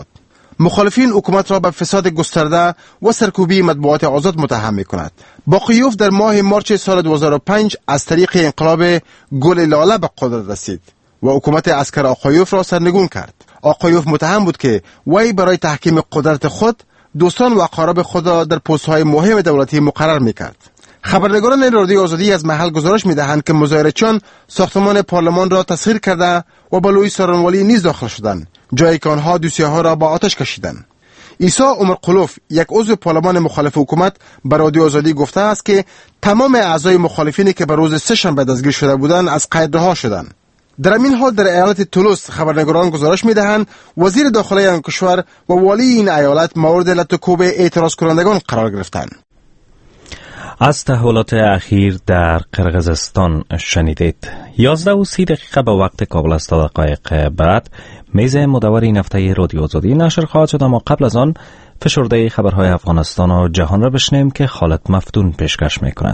Speaker 3: مخالفین حکومت را به فساد گسترده و سرکوبی مطبوعات آزاد متهم می‌کند. باقیوف در ماه مارچ سال 2005 از طریق انقلاب گل لاله به قدرت رسید و حکومت عسکر آقایوف را سرنگون کرد. آقایوف متهم بود که وی برای تحکیم قدرت خود دوستان و اقارب خود را در پست‌های مهم دولتی مقرر می‌کرد. خبرنگاران رادیو آزادی از محل گزارش می‌دهند که مظاهرچیان ساختمان پارلمان را تسخیر کرده و به لوی سارنوالی نیز داخل شدند، جایی که آنها دوسیه‌ها را با آتش کشیدند. عیسی عمر قلوف، یک عضو پارلمان مخالف حکومت، به رادیو آزادی گفته است که تمام اعضای مخالفینی که به روز سه‌شنبه دستگیر شده بودند از قید رها شدند. در این حال در ایالت تولوس خبرنگاران گزارش می‌دهند وزیر داخلی آن کشور و والی این ایالت مورد لطکوب اعتراض کنندگان قرار گرفتند.
Speaker 1: از تحولات اخیر در قرقیزستان شنیدید. 11:30 به وقت کابل است. دقایق بعد میز مدور این هفته رادیو آزادی نشر خواهد شد، اما قبل از آن فشرده خبرهای افغانستان و جهان را بشنویم که خالد مفتون پیشکش میکند.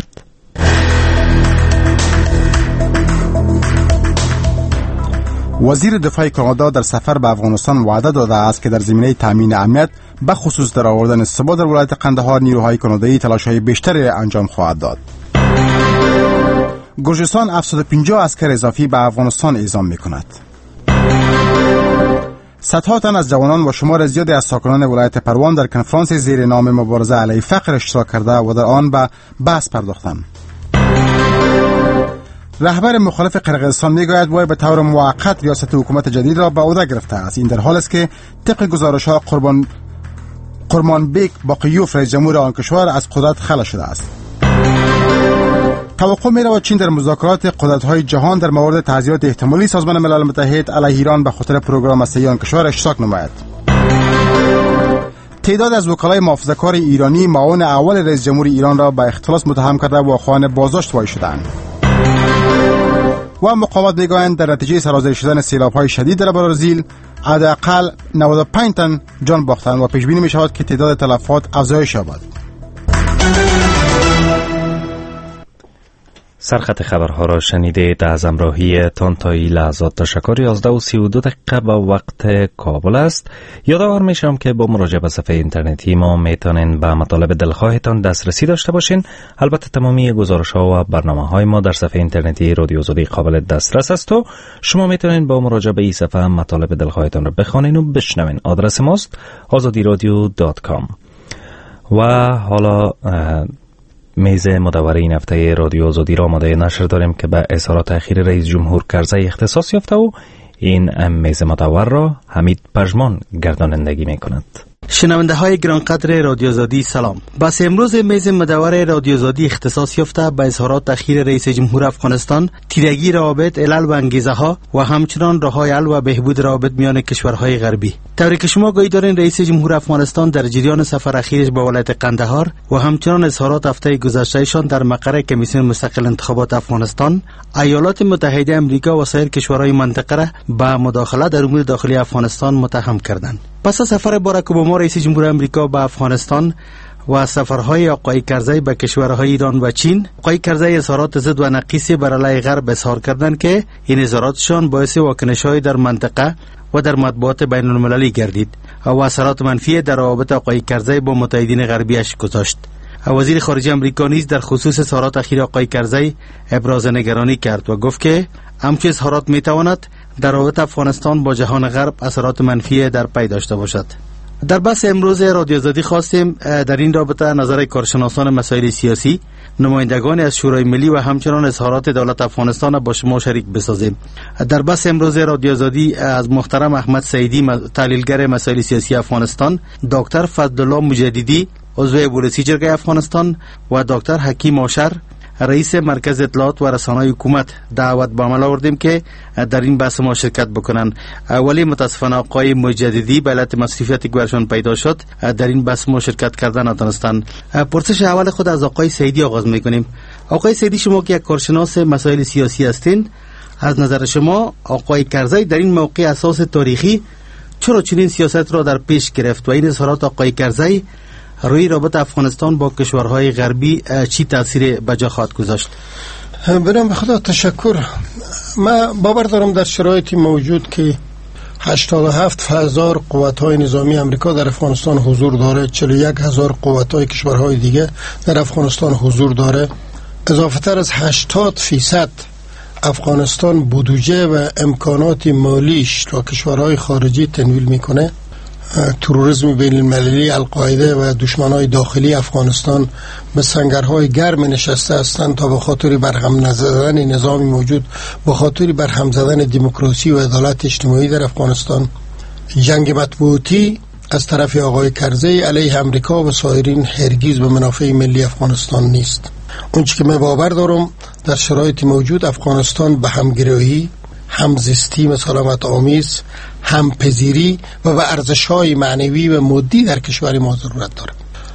Speaker 3: وزیر دفاع کانادا در سفر به افغانستان وعده داده است که در زمینه تامین امنیت به خصوص در آوردن ثبات در ولایت قندهار نیروهای کانادایی تلاش‌های بیشتری انجام خواهد داد. گرجستان 750 عسکر اضافی به افغانستان اعزام می‌کند. صدها تن از جوانان و شمار زیادی از ساکنان ولایت پروان در کنفرانس زیر نام مبارزه علیه فقر اشتراک کرده و در آن به بحث پرداختند. رهبر مخالف قرقیزستان میگوید وی به طور موقت ریاست حکومت جدید را به عهده گرفته است. این در حال است که طبق گزارش‌ها قرمانبک باقیوف رئیس جمهور آن کشور از قدرت خلع شده است. توقع می‌رود چین در مذاکرات قدرت‌های جهان در مورد تعزیرات احتمالی سازمان ملل متحد علیه ایران به خاطر پروگرام هسته‌ای آن کشور اشتراک نماید. تعداد از وکلای محافظه‌کار ایرانی معاون اول رئیس جمهور ایران را به اختلاس متهم کرده و خواهان بازداشت وای شدند. و مقاومت میگویند در نتیجه سرازیر شدن سیلاب‌های شدید در برزیل حداقل 95 تن جان باختند و پیش بینی می شود که تعداد تلفات افزایش یابد.
Speaker 1: سرخط خبرها را شنیدید. از همراهی تان تا این لحظات تشکر. 11:32 به وقت کابل است. یادآور میشم که با مراجعه به صفحه اینترنتی ما میتونین به مطالب دلخواهتان دسترسی داشته باشین. البته تمامی گزارش‌ها و برنامه‌های ما در صفحه اینترنتی رادیو آزادی قابل دسترس است و شما میتونین با مراجعه به این صفحه مطالب دلخواهتان را بخوانین و بشنوین. آدرس ماست azadiradio.com. و حالا میز مدور این هفته رادیو آزادی را آماده نشر داریم که به اظهارات اخیر رئیس جمهور کرزی اختصاص یافته و این میز مدور را حمید پژمان گردانندگی می کند.
Speaker 13: شنونده های گرانقدر رادیو آزادی سلام. بس امروز میز مدور رادیو آزادی اختصاص یافته به اظهارات اخیر رئیس جمهور افغانستان، تیرگی روابط، علل و انگیزه ها و همچنان راه‌های حل و بهبود روابط میان کشورهای غربی. طوری که شما گویی دارین رئیس جمهور افغانستان در جریان سفر اخیرش به ولایت قندهار و همچنان اظهارات هفته گذشتهشان در مقر کمیسیون مستقل انتخابات افغانستان، ایالات متحده آمریکا و سایر کشورهای منطقه را به مداخله در امور داخلی افغانستان متهم کردند. پس از سفر باراک اوباما رئیس جمهور آمریکا به افغانستان و سفرهای آقای کرزی به کشورهای ایران و چین، آقای کرزی اظهارات ضد و نقیصی بر علیه غرب اظهار کردند که این اظهاراتشان باعث واکنش‌های در منطقه و در مطبوعات بین المللی گردید و اثرات منفی در روابط آقای کرزی با متحدین غربیش گذاشت. وزیر خارجه آمریکا نیز در خصوص اظهارات اخیر آقای کرزی ابراز نگرانی کرد و گفت که همچین اظهارات میتواند در روابط افغانستان با جهان غرب اثرات منفی در پی داشته باشد. در بحث امروز رادیو آزادی خواستیم در این رابطه نظر کارشناسان مسائل سیاسی، نمایندگان از شورای ملی و همچنان اظهارات دولت افغانستان با شما شریک بسازیم. در بحث امروز رادیو آزادی از محترم احمد سعیدی، تحلیلگر مسائل سیاسی افغانستان، دکتر فضلالله مجددی، عضو پلیسی جرگه افغانستان و دکتر حکیم آشر، رئیس مرکز اطلاعات و رسانه‌های حکومت دعوت به عمل آوردیم که در این بحث ما شرکت بکنن. ولی متاسفانه آقای مجددی به علت مصروفیتی که برشان پیدا شد در این بحث ما شرکت کردن ندانستند. پرسش اول خود از آقای سعیدی آغاز میکنیم. آقای سعیدی، شما که یک کارشناس مسائل سیاسی هستین، از نظر شما آقای کرزی در این موقع اساس تاریخی چرا چنین سیاست را در پیش گرفت و این اظهارات آقای کرزی روی رابط افغانستان با کشورهای غربی چی تاثیر به جا خواهد گذاشت؟
Speaker 14: بنام به خدا تشکر. من باور دارم در شرایطی موجود که 87,000 قوت‌های نظامی امریکا در افغانستان حضور داره، 41,000 قوت‌های کشورهای دیگه در افغانستان حضور داره. اضافه تر از 80% افغانستان بودجه و امکانات مالیش تا کشورهای خارجی تمویل میکنه. تروریسم بین المللی، القاعده و دشمنای داخلی افغانستان به سنگرهای گرم نشسته هستند تا به خاطر برهم نزدن نظامی موجود، به خاطر برهم زدن دموکراسی و عدالت اجتماعی در افغانستان. جنگ مطبوعاتی از طرف آقای کرزی علیه امریکا و سایرین هرگز به منافع ملی افغانستان نیست. اونچه که من باور دارم در شرایط موجود افغانستان به همگرایی، همزیستی مسالمت آمیز، همپذیری و به ارزش‌های معنوی و مادی در کشور ما ضرورت داره.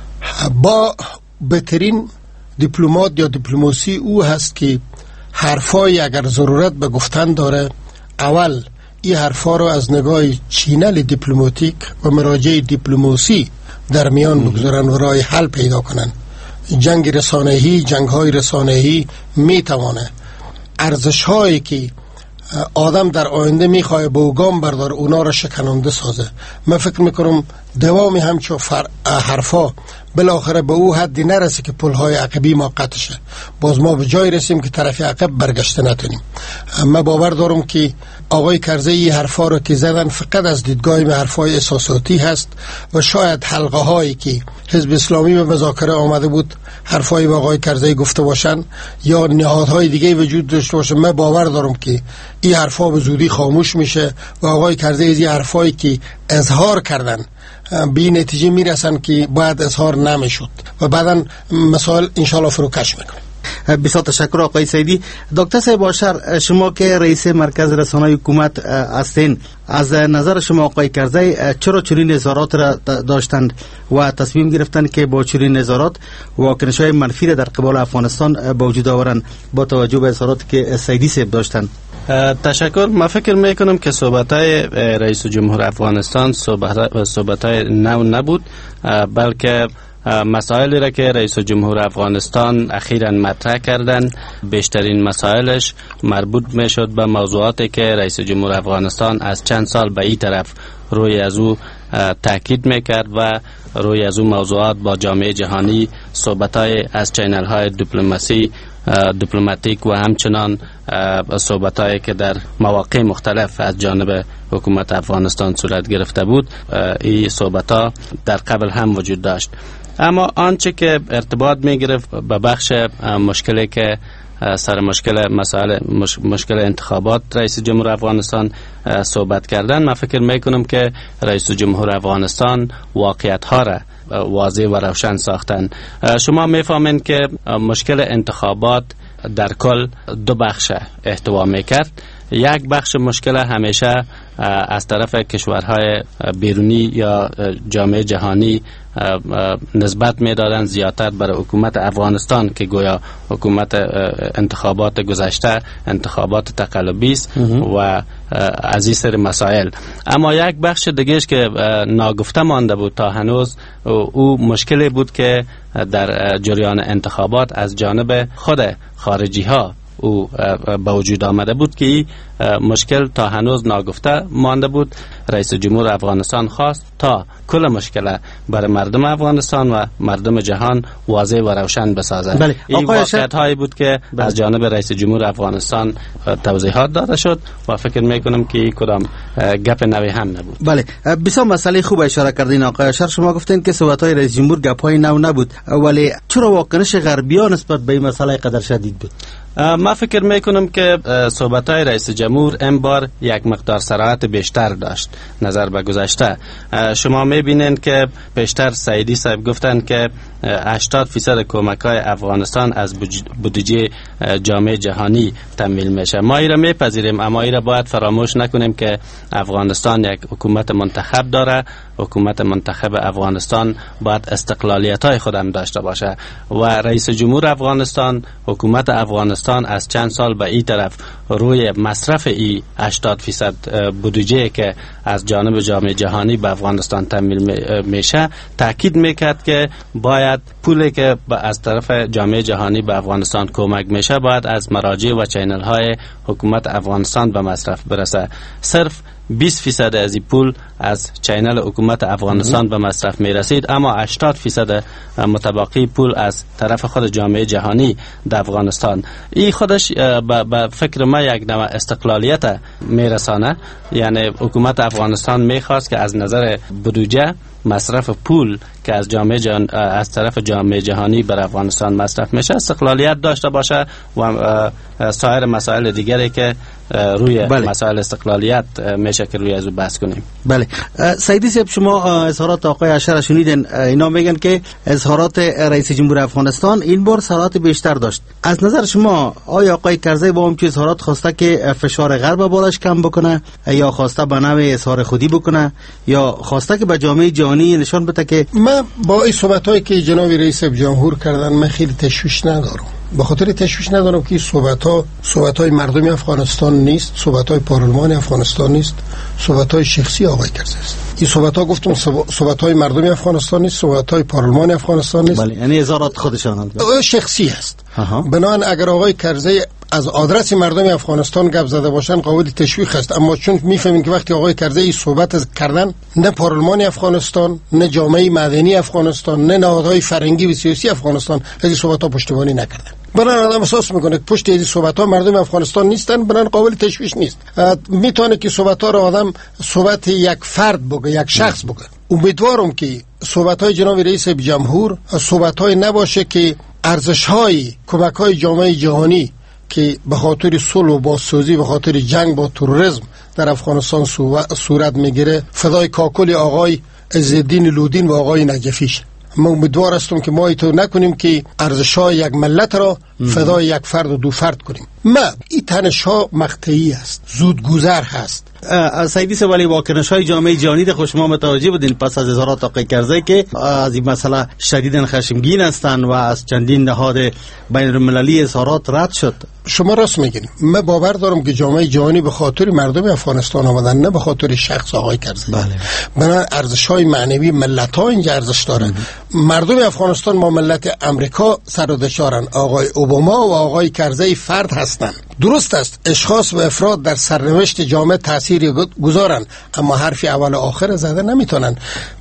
Speaker 14: با بهترین دیپلمات یا دیپلماسی او هست که حرفای اگر ضرورت به گفتن داره، اول این حرفا رو از نگاه چینل دیپلماتیک و مراجع دیپلماسی در میان بگذارن و راه حل پیدا کنن. جنگ رسانه‌ای، جنگ‌های رسانه‌ای میتوانه ارزش‌هایی که آدم در آینده میخواه با گام بردار اونا را شکننده سازه. من فکر میکنم دوامی همچون حرفا بالاخره به او حدی نرسه که پلهای عقبی ما قطع شه، باز ما به جای رسیم که طرف عقب برگشته نتونیم. من باور دارم که آقای کرزی حرفا رو که زدن فقط از دیدگاه حرفای احساساتی هست و شاید حلقه هایی که حزب اسلامی به مذاکره آمده بود حرفای با آقای کرزی گفته باشن یا نهادهای دیگه وجود داشته باشه. من باور دارم که این حرفا به زودی خاموش میشه و آقای کرزی از این حرفایی که اظهار کردن به نتیجه میرسن که باید اظهار نمیشد و بعدا مسائل انشالله فروکش میکنه.
Speaker 13: بسیار تشکر آقای سیدی. دکتر صاحب باشر، شما که رئیس مرکز رسانه‌های حکومت هستین، از نظر شما آقای کرزی چرا چنین اظهارات را داشتند و تصمیم گرفتند که با چنین اظهارات واکنش‌های منفی را در قبال افغانستان به وجود آورند با توجه به اظهاراتی که سیدی صاحب داشتند؟
Speaker 15: تشکر. من فکر میکنم که صحبت‌های رئیس جمهور افغانستان صحبت‌های نو نبود، بلکه مسائلی را که رئیس جمهور افغانستان اخیراً مطرح کردن بیشترین مسائلش مربوط میشد به موضوعاتی که رئیس جمهور افغانستان از چند سال به این طرف روی از او تاکید میکرد و روی از او موضوعات با جامعه جهانی صحبت‌های از چینل‌های دیپلماتیک و همچنان صحبت‌هایی که در مواقع مختلف از جانب حکومت افغانستان صورت گرفته بود، این صحبت‌ها در قبل هم وجود داشت. اما آنچه که ارتباط می‌گرفت به بخش مشکلی که سر مشکل انتخابات رئیس جمهور افغانستان صحبت کردن، من فکر میکنم که رئیس جمهور افغانستان واقعیت‌ها را واضح و روشن ساختن. شما میفهمین که مشکل انتخابات در کل دو بخش احتوا میکرد. یک بخش مشکل همیشه از طرف کشورهای بیرونی یا جامعه جهانی نسبت میدادن زیادتر برای حکومت افغانستان که گویا حکومت انتخابات گذشته انتخابات تقلبی است و از این سر مسائل. اما یک بخش دیگهش که ناگفته مانده بود تا هنوز، او مشکلی بود که در جریان انتخابات از جانب خود خارجی ها او با وجود آمده بود که مشکل تا هنوز ناگفته مانده بود. رئیس جمهور افغانستان خواست تا کل مشکل برای مردم افغانستان و مردم جهان واضح و روشن بسازد. این واقعیت هایی بود که از جانب رئیس جمهور افغانستان توضیحات داده شد و فکر میکنم که کدام گپ نوی هم نبود.
Speaker 13: بله، بسیار مسئله خوب اشاره کردین آقای اشر. شما گفتین که صحبت های رئیس جمهور گپ های نو نبود، ولی چرا واکنش غربی‌ها نسبت به این مسئله قدر شدید بود؟
Speaker 15: ما فکر میکنم که صحبت‌های رئیس جمهور این بار یک مقدار صراحت بیشتر داشت نظر به گذشته. شما میبینین که پیشتر سیدی صاحب گفتن که 80% کمک‌های افغانستان از بودجه جامعه جهانی تامین میشه. ما ایرا میپذیریم، اما ایرا باید فراموش نکنیم که افغانستان یک حکومت منتخب داره. حکومت منتخب افغانستان باید استقلالیت‌های خودم داشته باشه و رئیس جمهور افغانستان، حکومت افغانستان از چند سال به این طرف روی مصرف ای 80% بودجه که از جانب جامعه جهانی به افغانستان تامین میشه تاکید میکرد که باید پولی که از طرف جامعه جهانی به افغانستان کمک میشه باید از مراجع و چینل های حکومت افغانستان به مصرف برسه. صرف 20% از این پول از چینل حکومت افغانستان به مصرف می رسید، اما 80% متبقی پول از طرف خود جامعه جهانی در افغانستان. این خودش به فکر ما یک نوع استقلالیت می رسانه. یعنی حکومت افغانستان می خواست که از نظر بودجه مصرف پول که از طرف جامعه جهانی بر افغانستان مصرف میشه استقلالیت داشته باشه و سایر مسائل دیگری که روی مسائل استقلالیت میشه که روی از بحث کنیم.
Speaker 13: بله سیدی صاحب، شما اظهارات آقای اشر شنیدین. اینا میگن که اظهارات رئیس جمهور افغانستان این بار صلاحیت بیشتر داشت. از نظر شما آیا آقای کرزی با همچین اظهارات خواسته که فشار غرب بالاش کم بکنه، یا خواسته به نوع اظهار خودی بکنه، یا خواسته که به جامعه جهانی نشان بده که
Speaker 14: من با این صحبتایی که جناب رئیس جمهور کردن من خیلی تشویش ندارم. به خاطر تشویش ندارم که صحبت‌های مردم افغانستان نیست، صحبت‌های پارلمان افغانستان نیست، صحبت‌های شخصی آقای کرزی است. این صحبت‌ها گفتم صحبت‌های مردم افغانستان نیست، صحبت‌های پارلمان افغانستان نیست.
Speaker 13: بله، یعنی اظهارات خودشان
Speaker 14: شخصی است. بنابراین اگر آقای کرزی از آدرس مردم افغانستان گپ زده باشن قابل تشویق است، اما چون می‌فهمین که وقتی آقای کرزی صحبت کردن، نه پارلمان افغانستان، نه جامعه مدنی افغانستان، نه نهادهای فرهنگی و سیاسی افغانستان از این صحبت‌ها پشتیبانی نکردن. بنابراین آدم احساس میکنه که پشت این صحبت‌ها مردم افغانستان نیستن، بنابراین قابل تشویش نیست. میتونه که صحبت‌ها را آدم صحبت یک فرد بگه، یک شخص بگه. امیدوارم که صحبت‌های جناب رئیس جمهور صحبت‌های نباشه که ارزش‌های کمک‌های جامعه جهانی که به خاطر صلح و بازسازی، به خاطر جنگ با تروریسم در افغانستان صورت میگیره فدای کاکل آقای عزالدین لودین و آقای نجفیش. من امیدوار هستم که ما ایتو نکنیم که ارزش‌های یک ملت را فدای یک فرد و دو فرد کنیم. این تنش‌ها مقطعی است، زودگذر هست.
Speaker 13: سیدی صاحب، ولی واکنش‌های جامعه جهانی ده شما متوجه بودین پس از اظهارات آقای کرزی که از این مسئله شدیداً خشمگین هستند و از چندین نهاد بین‌المللی اظهارات رد شد؟
Speaker 14: شما راست میگین. من باور دارم که جامعه جهانی به خاطر مردم افغانستان آمدن، نه به خاطر شخص آقای کرزی. بله. ارزش‌های معنوی ملت‌ها اینجا ارزش دارن. مردم افغانستان با ملت امریکا سر و دشارن. آقای اوباما و آقای کرزی فرد هستند. درست است اشخاص و افراد در سرنوشت جامعه تأثیر گذارن، اما حرفی اول و آخر زده نمیتونن.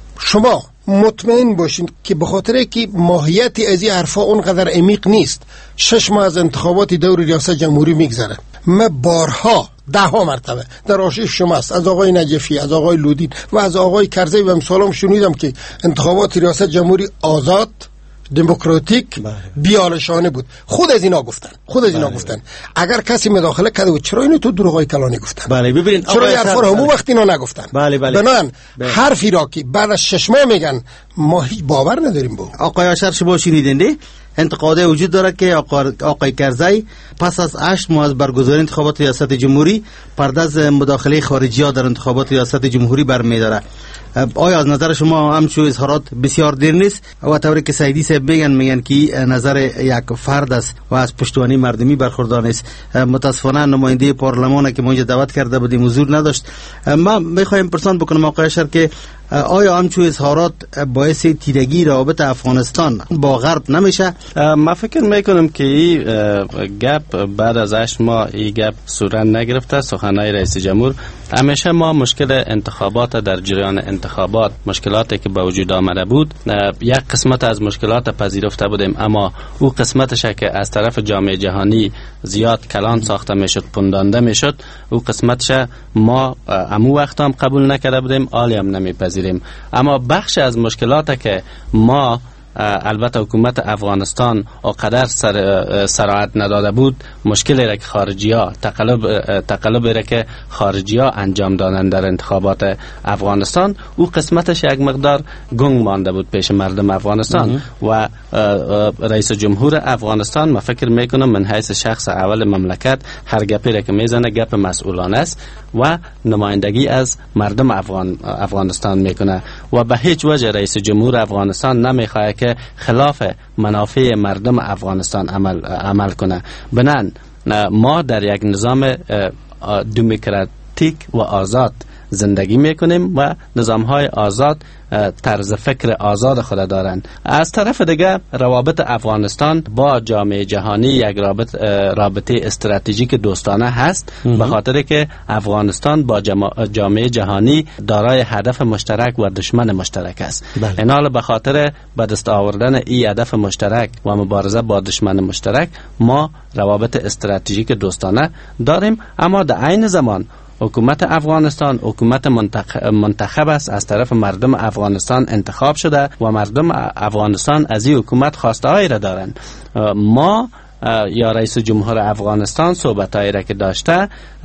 Speaker 14: شما مطمئن باشین که به خاطر که ماهیت از این حرفا اونقدر عمیق نیست. 6 ماه از انتخابات دور ریاست جمهوری میگذره. من بارها 10 مرتبه در آرشیف شما است از آقای نجفی، از آقای لودین و از آقای کرزی و امثالم شنیدم که انتخابات ریاست جمهوری آزاد، دموکراتیک، بیالشانه بود. خود از اینا گفتن. اگر کسی مداخله کرده بود چرا اینو تو دروغای کلانی گفتن؟
Speaker 13: بله ببینید
Speaker 14: چرا این حرفا رو وقت اینا نگفتن؟ بنان حرفی را که بعد از 6 ماه میگن ما هیچ باور نداریم به.
Speaker 13: آقای اشر شما شنیدین انتقاده وجود داره که آقای کرزی پس از 8 ماه از برگزاری انتخابات ریاست جمهوری پرده از مداخله خارجی‌ها در انتخابات ریاست جمهوری برمی‌داره. آیا از نظر شما همچون اظهارات بسیار دیر نیست و طوری که سیدی صاحب میگن که نظر یک فرد است و از پشتوانی مردمی برخوردار نیست؟ متاسفانه نماینده پارلمان که ما اینجا دعوت کرده بودیم حضور نداشت. ما میخوایم پرسان بکنم آقای اشر که آیا همچون اظهارات باعث تیرگی روابط افغانستان با غرب نمیشه؟
Speaker 15: من فکر میکنم که این گپ بعد از 8 ماه این گپ صورت نگرفته. سخنهای رئیس جمهور همیشه ما مشکل انتخابات در جریان انتخابات مشکلاتی که به وجود آمده بود یک قسمت از مشکلات پذیرفته بودیم، اما او قسمتش که از طرف جامعه جهانی زیاد کلان ساخته میشد، پندانده میشد، او قسمتش ما امو وقت هم قبول نکرده بودیم، عالی هم نمیپذیریم. اما بخش از مشکلات که ما البته حکومت افغانستان اقدر سرعت نداده بود، مشکلی را که خارجی‌ها تقلب را که خارجی‌ها انجام دادن در انتخابات افغانستان، او قسمتش یک مقدار گنگ مانده بود پیش مردم افغانستان و رئیس جمهور افغانستان ما فکر میکنم من حیث شخص اول مملکت هر گپی را که میزنه گپ مسئولانه است و نمایندگی از مردم افغانستان میکنه و به هیچ وجه رئیس جمهور افغانستان نمیخواد که خلاف منافع مردم افغانستان عمل کنه. بنان ما در یک نظام دموکراتیک و آزاد زندگی میکنیم و نظام های آزاد طرز فکر آزاد خود دارند. از طرف دیگه روابط افغانستان با جامعه جهانی یک رابطه استراتژیک دوستانه هست، به خاطر که افغانستان با جامعه جهانی دارای هدف مشترک و دشمن مشترک است. اینال به خاطر به دست آوردن این هدف مشترک و مبارزه با دشمن مشترک ما روابط استراتژیک دوستانه داریم، اما در عین زمان حکومت افغانستان حکومت منتخب است، از طرف مردم افغانستان انتخاب شده و مردم افغانستان از این حکومت خواسته هایی را دارند. ما یا رئیس جمهور افغانستان صحبتایی را که داشته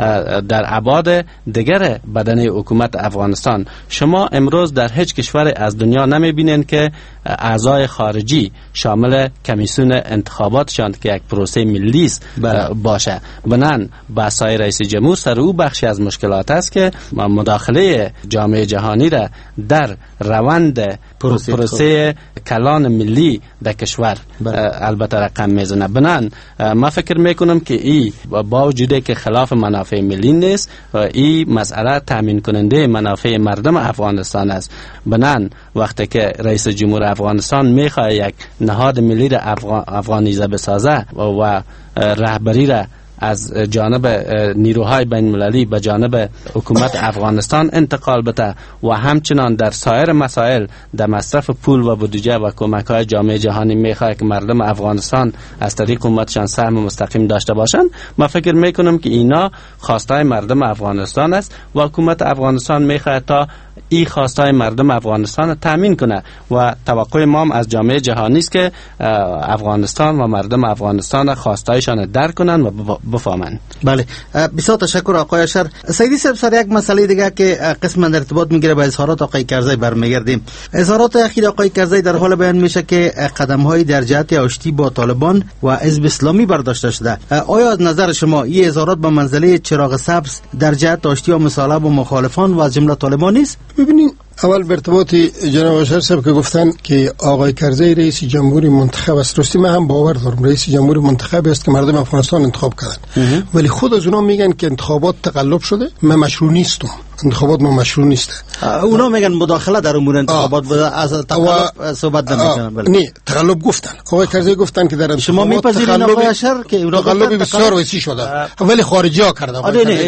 Speaker 15: در ابعاد دیگر بدنه حکومت افغانستان، شما امروز در هیچ کشور از دنیا نمیبینین که اعضای خارجی شامل کمیسیون انتخاباتشان که یک پروسه ملی است باشه. بنان بحث‌های رئیس جمهور سر او بخشی از مشکلات است که مداخله جامعه جهانی را در روند پروسه کلان ملی در کشور البته رقم میزنه. بنان ما فکر میکنم که ای با وجودی که خلاف منافع ملی نیست، این مسئله تامین کننده منافع مردم افغانستان است. بنان وقتی که رئیس جمهور افغانستان میخواد یک نهاد ملی را افغانیزه بسازه و رهبری را از جانب نیروهای بین المللی به جانب حکومت افغانستان انتقال بده و همچنان در سایر مسائل در مصرف پول و بودجه و کمک‌های جامعه جهانی میخواد که مردم افغانستان از طریق حکومتشان سهم مستقیم داشته باشند، من فکر میکنم که اینا خواستای مردم افغانستان است و حکومت افغانستان میخواد تا این خواستای مردم افغانستان تامین کنه و توقع ما از جامعه جهانی است که افغانستان و مردم افغانستان خواستایشان درک کنن و بفهمن.
Speaker 13: بله، بسیار تشکر آقای اشر. سیدی صاحب، سر یک مسئله دیگه که قسما در ارتباط میگیره با اظهارات آقای کرزی برمیگردیم. اظهارات اخیر آقای کرزی در حال بیان میشه که قدم‌های در جهت آشتی با طالبان و حزب اسلامی برداشته شده. آیا از نظر شما این اظهارات به منزله چراغ سبز در جهت آشتی و مصالحه با مخالفان و از جمله طالبان است؟
Speaker 14: ببینین، اول به ارتباط جناب اشر صاحب که گفتن که آقای کرزی رئیس جمهوری منتخب است، راستی من هم باور دارم رئیس جمهوری منتخب است که مردم افغانستان انتخاب کردن، ولی خود از اونا میگن که انتخابات تقلب شده. من مشروع نیستم، انتخابات ما مشروع نیست.
Speaker 13: اونا میگن مداخله در امور انتخابات بوده، از تقلب صحبت نمیکنن.
Speaker 14: نه، تقلب گفتن. آقای کرزی گفتن که در انتخابات
Speaker 13: شما میپذیرین آقای اشر که اونا
Speaker 14: تقلب بسیار وسیع شده، ولی خارجی ها کردن.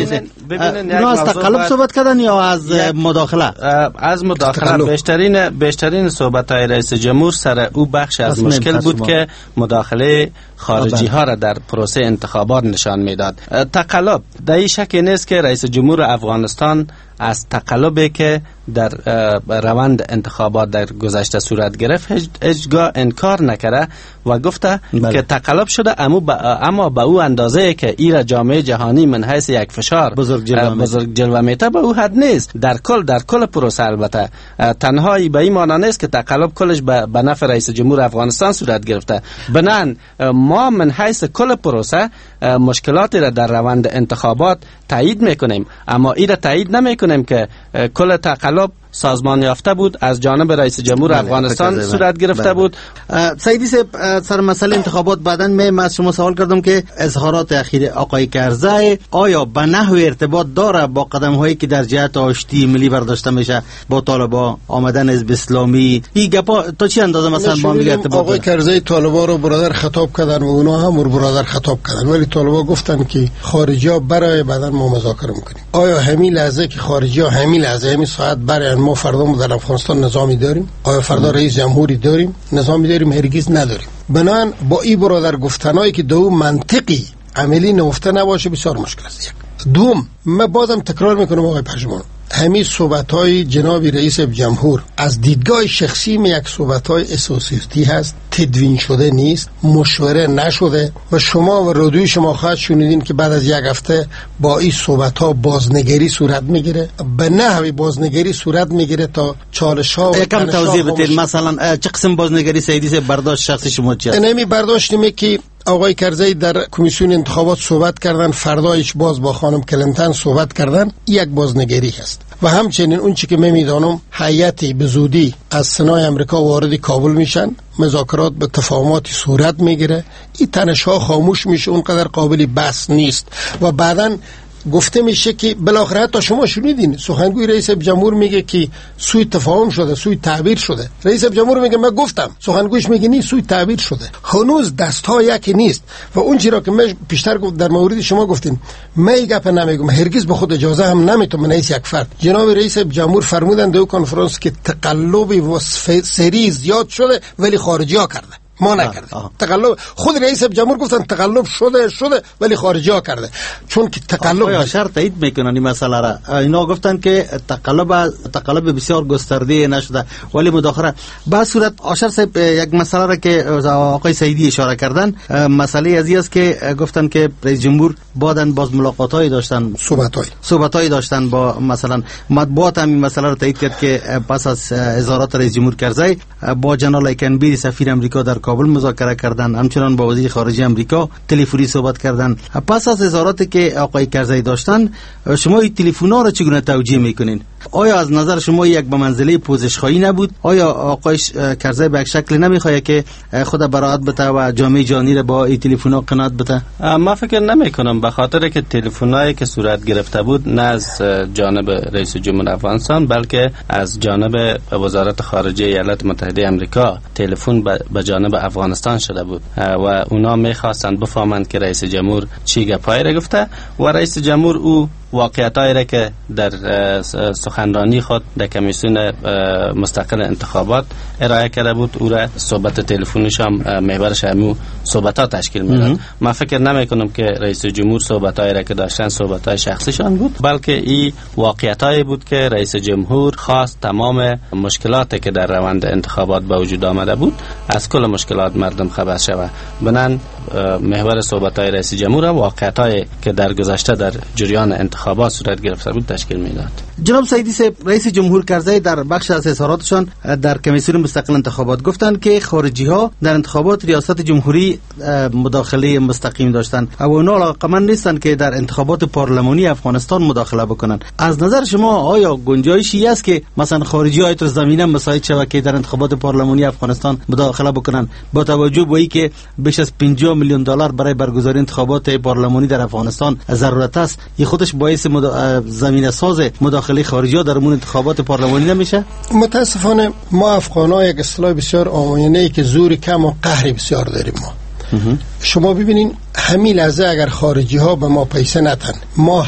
Speaker 13: ببینن اونا از تقلب صحبت کردن یا از مداخله؟
Speaker 15: از مداخله. بیشترین صحبت‌های رئیس جمهور سر او بخش از مشکل بود که مداخله خارجی ها را در پروسه انتخابات نشان میداد. تقلب در این شک نیست که رئیس جمهور افغانستان از تقلبی که در روند انتخابات در گذشته صورت گرفت هیچگاه انکار نکرده و گفته که تقلب شده، اما به او اندازه که ایرا جامعه جهانی من حیث یک فشار بزرگ جلوه میته به او حد نیست. در کل پروسه البته تنهایی به این معنی نیست که تقلب کلش به نفع رئیس جمهور افغانستان صورت گرفته. بنان ما من حیث کل پروسه مشکلاتی را در روند انتخابات تایید میکنیم، اما ایرا تایید نمیکنیم که کل تقلب سازمان یافته بود از جانب رئیس جمهور افغانستان صورت گرفته بود.
Speaker 13: سیدی صاحب، سر مسئله انتخابات بعداً من از شما سوال کردم که اظهارات اخیر آقای کرزی آیا به نحو ارتباط داره با قدم هایی که در جهت آشتی ملی برداشته میشه با طالبان، آمدن حزب اسلامی؟ این گپا تا چه اندازه مثلا با هم ارتباط داره؟
Speaker 14: آقای کرزی طالبان رو برادر خطاب کردن و اونا هم برادر خطاب کردن، ولی طالبان گفتن که خارجی‌ها برای بعداً ما مذاکره میکنیم. آیا همین لحظه که خارجی‌ها همین ساعت برای ما فردا در افغانستان نظامی داریم؟ آیا فردا رئیس جمهوری داریم؟ نظامی داریم؟ هرگز نداریم. بنان با این برادر گفتنایی که دو منطقی عملی نهفته نباشه بسیار مشکل است. دوم، من بازم تکرار میکنم آقای پژمان، همین صحبت‌های جناب رئیس جمهور از دیدگاه شخصی یک صحبت‌های اساسیتی هست، تدوین شده نیست، مشوره نشده و شما و رادیوی شما خواهد شنیدین که بعد از یک هفته با این صحبت‌ها بازنگری صورت میگیره، به نحوی بازنگری صورت میگیره تا چالش‌ها.
Speaker 13: یکم توضیح بدید، مثلا چه قسم بازنگری سیدی برداشت شخصی شما چیه؟
Speaker 14: نمی برداشتیم که آقای کرزی در کمیسیون انتخابات صحبت کردن، فردایش باز با خانم کلینتون صحبت کردن، یک بازنگری هست. و همچنین اون چی که من میدانم هیئتی به زودی از سنای امریکا وارد کابل میشن، مذاکرات به تفاهماتی صورت میگیره، این تنش‌ها خاموش میشه، اونقدر قابل بحث نیست و بعداً گفته میشه که بالاخره تا شما شنیدین سخنگوی رئیس جمهور میگه که سوء تفاهم شده، سوء تعبیر شده. رئیس جمهور میگه من گفتم، سخنگویش میگه نی سوء تعبیر شده. هنوز دست‌ها یکی نیست. و اون چیزی که من پیشتر در مورد شما گفتین، من این گپ نمیگم، هرگز به خود اجازه هم نمیتونم من یک فرد. جناب رئیس جمهور فرمودن در کنفرانس که تقلب و سری زیاد شده ولی خارجی‌ها کرده، ما نکرده. تقلب خود رئیس جمهور گفتن تقلب شده ولی خارجی ها کرده. چون که تقلب
Speaker 13: آیا شرط تایید میکنن این مسئله را؟ اینا گفتن که تقلب بسیار گسترده نشده ولی مداخله. به صورت آشر صاحب یک مسئله را که آقای سعیدی اشاره کردن، مسئله ازی است که گفتن که رئیس جمهور بعدن باز ملاقاتایی داشتن، صحبتایی داشتن با مثلا مطبوعات هم این مسئله را تایید کرد که پس از اظهارات رئیس جمهور کرزی با جنرال ایکنبیر سفیر امریکا در کابل مذاکره کردن، همچنان با وزیر خارجه امریکا تلفنی صحبت کردن. پس از اظهاراتی که آقای کرزی داشتن، شما این تلفن‌ها را چگونه توجیه میکنین؟ آیا از نظر شما یک به منزله پوزشخواهی نبود؟ آیا آقای کرزی به یک شکل نمیخواد که خود براءت بده و جامعه جهانی را با این تلفن‌ها قناعت بده؟
Speaker 15: ما فکر نمیکنم، به خاطر که تلفن‌هایی که صورت گرفته بود نه از جانب رئیس جمهور افغانستان بلکه از جانب وزارت خارجه ایالات متحده آمریکا تلفن به جانب افغانستان شده بود و اونا میخواستند بفهمند که رئیس جمهور چی گپایی را گفته و رئیس جمهور او واقعیتایی را که در سخنرانی خود در کمیسیون مستقل انتخابات ارائه کرده بود او را صحبت تلفنیش هم محورش همو صحبت ها تشکیل میداد. من فکر نمی کنم که رئیس جمهور صحبتایی را که داشتن صحبتای شخصیشان بود، بلکه این واقعیتایی بود که رئیس جمهور خواست تمام مشکلاتی که در روند انتخابات به وجود آمده بود از کل مشکلات مردم خبر شود. بنان محور صحبت‌های رئیس جمهور واقعیت‌هایی که در گذشته در جریان انتخابات صورت گرفته بود تشکیل میداد.
Speaker 13: جناب سعیدی صاحب، رئیس جمهور کرزی در بخش از اظهاراتشان در کمیسیون مستقل انتخابات گفتند که خارجی‌ها در انتخابات ریاست جمهوری مداخله مستقیم داشتند و اونا علاقه‌مند نیستند که در انتخابات پارلمانی افغانستان مداخله بکنند. از نظر شما آیا گنجایشی است که مثلا خارجی‌ها در زمینه مساعد شود که در انتخابات پارلمانی افغانستان مداخله بکنند، با توجه به اینکه بیش از 50 میلیون دلار برای برگزاری انتخابات پارلمانی در افغانستان ضرورت است؟ این خودش باعث زمینه ساز مداخله خارجی‌ها در امور انتخابات پارلمانی نمیشه؟
Speaker 14: متاسفانه ما افغان‌ها یک اصطلاح بسیار آموزنده که زور کم و قهر بسیار داریم. شما ببینین همین لحظه اگر خارجی ها به ما پیسه ندن، ما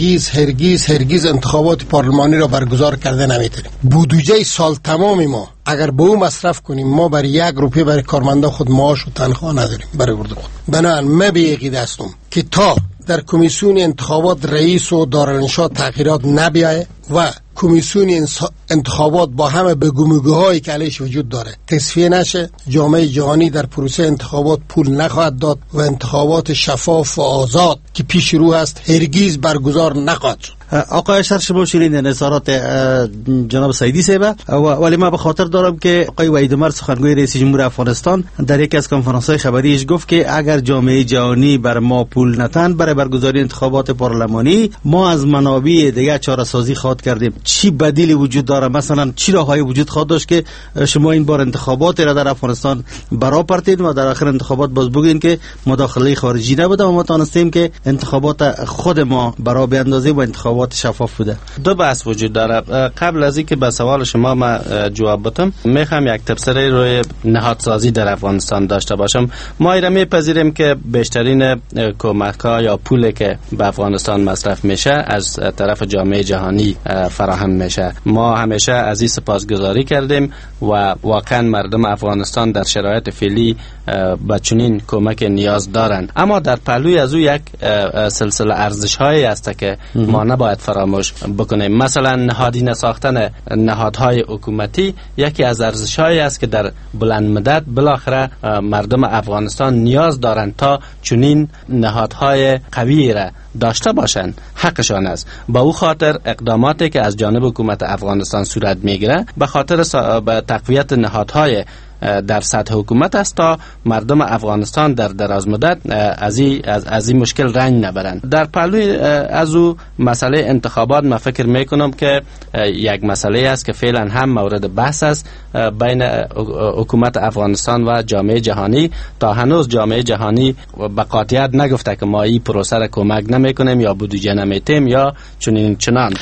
Speaker 14: هرگیز انتخابات پارلمانی را برگزار کرده نمیتونیم. بودجه سال تمام ما اگر به او مصرف کنیم، ما برای 1 روپیه برای کارمندا خود معاش و تنخواه نداریم برای ورد خود. بنابراین من به یقین هستم که تا در کمیسیون انتخابات رئیس و دارالانشا تغییرات نبیایه و کمیسیون انتخابات با همه بگومگوهایی که علیش وجود داره تصفیه نشه، جامعه جهانی در پروسه انتخابات پول نخواهد داد و انتخابات شفاف و آزاد که پیش رو است هرگیز برگزار نخواهد شد.
Speaker 13: آقای اشرف، شما شنیدین اظهارات جناب سعیدی صاحب، ولی ما به خاطر دارم که آقای وحید عمر سخنگوی رئیس جمهور افغانستان در یکی از کنفرانس‌های خبریش گفت که اگر جامعه جهانی بر ما پول نتن برای برگزاری انتخابات پارلمانی، ما از منابع دیگه چاره سازی خواهد کردیم. چی بدیلی وجود داره؟ مثلا چی راههایی وجود خواهد داشت که شما این بار انتخابات را در افغانستان برا پرتید و در آخر انتخابات باز بگین که مداخله خارجی نبوده و ما تونستیم که انتخابات خود ما برا بیاندازیم و انتخابات شفاف بوده؟
Speaker 15: دو بحث وجود داره. قبل از اینکه به سوال شما ما جواب بدم، میخوام یک تبصره روی نهادسازی در افغانستان داشته باشم. ما ایرا میپذیریم که بیشترین کمک‌ها یا پولی که به افغانستان مصرف میشه از طرف جامعه جهانی فراهم میشه. ما همیشه از این سپاسگزاری کردیم و واقعا مردم افغانستان در شرایط فعلی به چنین کمک نیاز دارند. اما در پهلوی از او یک سلسله ارزش‌هایی است که ما نباید فراموش بکنیم. مثلا نهادینه ساختن نهادهای حکومتی یکی از ارزش‌هایی است که در بلند مدت بالاخره مردم افغانستان نیاز دارند تا چنین نهادهای قوی را داشته باشند. حقشان است. با او خاطر اقداماتی که از جانب حکومت افغانستان صورت میگیره به خاطر تقویت نهادهای در سطح حکومت است تا مردم افغانستان در دراز مدت از این مشکل رنج نبرند. در پهلوی از او مسئله انتخابات من فکر میکنم که یک مسئله است که فعلا هم مورد بحث است بین حکومت افغانستان و جامعه جهانی. تا هنوز جامعه جهانی به قاطعیت نگفته که ما این پروسه را کمک نمیکنیم یا بودجه نمیتیم یا چنان.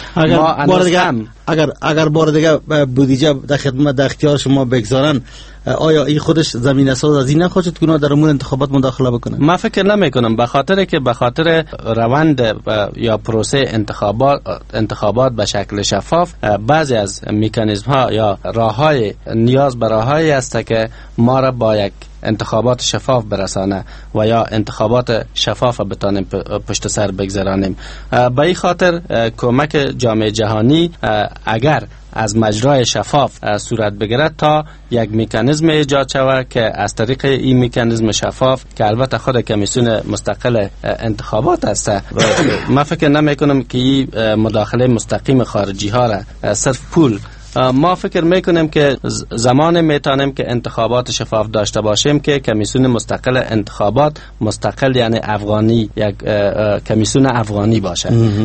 Speaker 13: اگر بار دیگه بودجه در خدمت در اختیار شما بگذارن، آیا این خودش زمینه ساز از این نخواهد که اونا در امور انتخابات مداخله بکنن؟
Speaker 15: من فکر نمی کنم، به خاطر روند یا پروسه انتخابات به شکل شفاف بعضی از مکانیزم ها یا راههای نیاز به راههایی است که ما را با یک انتخابات شفاف برسانه و یا انتخابات شفاف بتانیم پشت سر بگذرانیم. به این خاطر کمک جامعه جهانی اگر از مجرای شفاف صورت بگیرد تا یک مکانیزم ایجاد شود که از طریق این مکانیزم شفاف که البته خود کمیسیون مستقل انتخابات است، من فکر نمی کنم که این مداخله مستقیم خارجی ها را صرف پول. ما فکر میکنیم که زمان میتونیم که انتخابات شفاف داشته باشیم که کمیسیون مستقل انتخابات مستقل یعنی افغانی، یک کمیسیون افغانی باشه،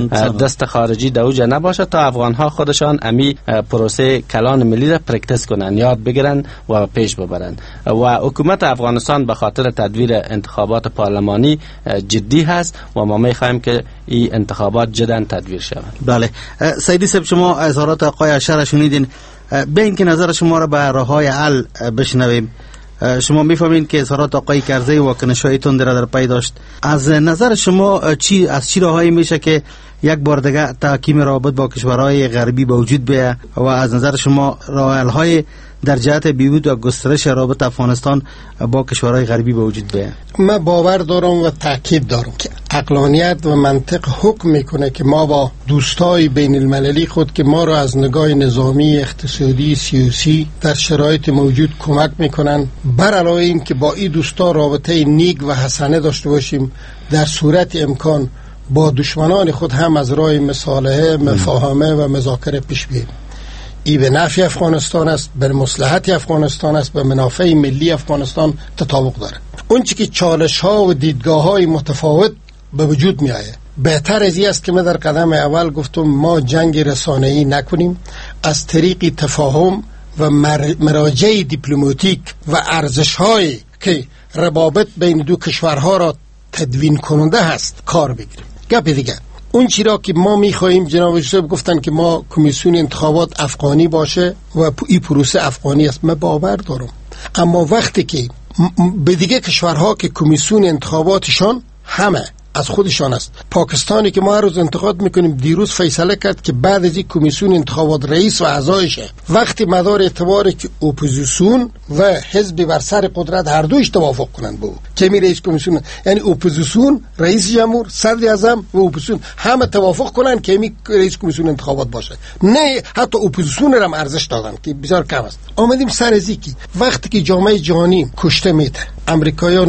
Speaker 15: دست خارجی دوجه نباشه تا افغان ها خودشان امی پروسه کلان ملی را پرکتیس کنن، یاد بگیرن و پیش ببرن. و حکومت افغانستان به خاطر تدویر انتخابات پارلمانی جدی هست و ما میخوایم که این انتخابات جدا تدویر شود.
Speaker 13: بله سیدی صاحب، شما اظهارات آقای اشر شنیدین. به این که نظر شما را به راههای حل بشنویم. شما میفهمین که اظهارات آقای کرزی واکنش‌های تند را در پی داشت. از نظر شما از چی راههایی میشه که یک بار دیگه تحکیم روابط با کشورهای غربی به وجود بیاید و از نظر شما راه حل‌های در جهت بهبود و گسترش روابط افغانستان با کشورهای غربی به وجود بیاید؟
Speaker 14: من باور دارم و تاکید دارم که عقلانیت و منطق حکم میکنه که ما با دوستای بین المللی خود که ما را از نگاه نظامی، اقتصادی، سیاسی در شرایط موجود کمک میکنن، بر علاوه این که با این دوستا رابطه نیک و حسنه داشته باشیم، در صورت امکان با دشمنان خود هم از راه مصالحه، مفاهمه و مذاکره پیش بریم. ای به نفع افغانستان است، به مصلحت افغانستان است، به منافع ملی افغانستان تطابق داره. اون چی که چالش ها و دیدگاه های متفاوت به وجود می آید، بهتر از این است که من در قدم اول گفتم ما جنگ رسانه‌ای نکنیم، از طریق تفاهم و مراجع دیپلماتیک و ارزش هایی که روابط بین دو کشورها را تدوین کننده هست کار بگیریم. گپ دیگه اون چیزا که ما می‌خوایم، جناب صاحب گفتن که ما کمیسیون انتخابات افغانی باشه و این پروسه افغانی است، من باور دارم. اما وقتی که به دیگه کشورها که کمیسیون انتخاباتشان همه از خودشان است، پاکستانی که ما هر روز انتخابات میکنیم دیروز فیصله کرد که بعد از این کمیسیون انتخابات رئیس و اعضایشه، وقتی مدار اعتباره که اپوزیسیون و حزب بر سر قدرت هر دوش توافق کنند به او که می رئیس کمیسیون، یعنی اپوزیسیون، رئیس جمهور، صدر اعظم و اپوزیسیون همه توافق کنند که می رئیس کمیسیون انتخابات باشه. نه حتی اپوزیسیون هم ارزش دادن که بسیار کم است. آمدیم سر از اینکه وقتی که جامعه جهانی کشته میده، امریکایی‌ها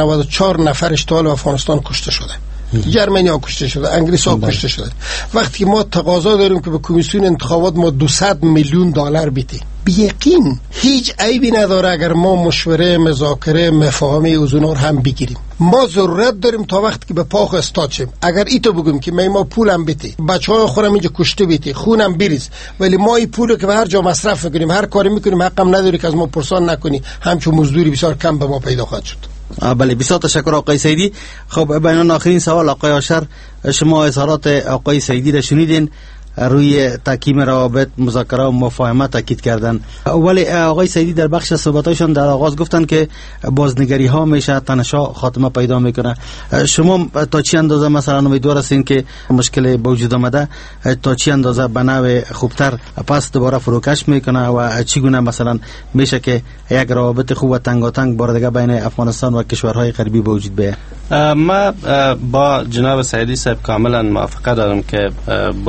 Speaker 14: 994 نفرش تا افغانستان کشته شده، جرمنی‌ها کشته شده، انگلیس‌ها کشته شده. وقتی ما تقاضا داریم که به کمیسیون انتخابات ما 200 میلیون دلار بدیم، بی‌یقین هیچ عیبی نداره اگر ما مشوره، مذاکره، مفاهمه اوزونور هم بگیریم. ما ضرورت داریم تا وقتی که به پاخ استاد شیم، اگر ایتو بگیم که ما پولم بده، بچه‌ها خورم اینجا کشته بده، خونم بریز، ولی ما این پولو که به هر جا مصرف می‌کنیم، هر کاری می‌کنیم، حقم نداری که از ما پرسان نکنی، همچون مزدوری بسیار کم به ما پیدا خواهد شد.
Speaker 13: بله، بسیار تشکر آقای سیدی. خب بین آخرین سوال آقای آشر، شما اظهارات آقای سیدی را شنیدین، روی تحکیم روابط، مذاکره و مفاهمه تاکید کردن، ولی آقای سیدی در بخش صحبتاشون در آغاز گفتن که بازنگری ها میشه تنشا خاتمه پیدا میکنه. شما تا چی اندازه مثلا امیدوار هستین که مشکل به وجود آمده تا چی اندازه به نوع خوبتر پس دوباره فروکش میکنه و چگونه مثلا میشه که یک روابط خوب و تنگاتنگ بار دیگه بین افغانستان و کشورهای غربی به وجود بیاید؟
Speaker 15: ما با جناب سیدی صاحب کاملا موافقه دارم که با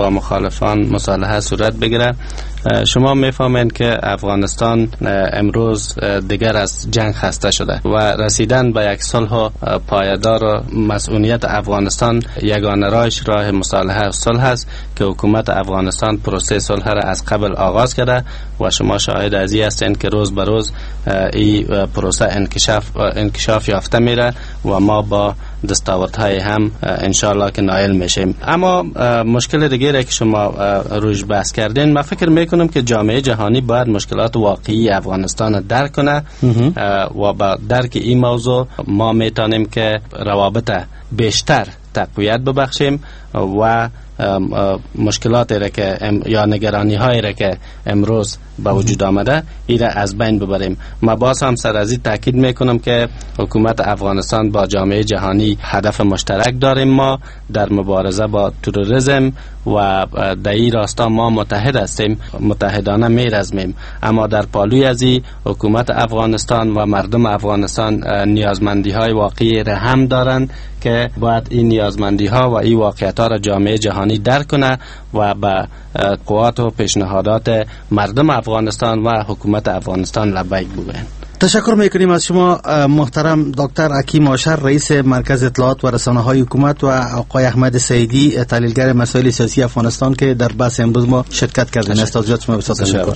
Speaker 15: مخالفان مصالحه صورت بگیره. شما میفهمین که افغانستان امروز دیگر از جنگ خسته شده و رسیدن به یک صلح پایدار و مسئولیت افغانستان یگانه راهش راه مصالحه و صلح است که حکومت افغانستان پروسه صلح را از قبل آغاز کرده و شما شاهد از این هستین که روز به روز این پروسه انکشاف یافته میره و ما با دستاوردهای هم انشالله که نائل میشیم. اما مشکل دیگری که شما روش بحث کردین، من فکر میکنم که جامعه جهانی باید مشکلات واقعی افغانستان درک کنه و با درک این موضوع ما میتونیم که روابط بیشتر تقویت ببخشیم و مشکلاتی را که یا نگرانی هایی را که امروز به وجود آمده ایره از بین ببریم. ما باز هم سر از این تاکید میکنم که حکومت افغانستان با جامعه جهانی هدف مشترک داریم. ما در مبارزه با تروریسم و در این راستا ما متحد هستیم، متحدانه میرزمیم. اما در پالوی از این حکومت افغانستان و مردم افغانستان نیازمندی های واقعی را هم دارند که باید این نیازمندی ها و این واقعیت ها را جامعه جهانی درک کنه و به قوات و پیشنهادات مردم افغانستان و حکومت افغانستان لبیک بگوین.
Speaker 13: تشکر میکنیم از شما محترم دکتر حکیم آشر، رئیس مرکز اطلاعات و رسانه های حکومت، و آقای احمد سعیدی، تحلیلگر مسائل سیاسی افغانستان که در بحث امروز ما شرکت کردن. از توضیحات شما بسیار تشکر.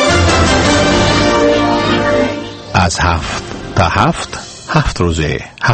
Speaker 10: از 7 تا 7 روزه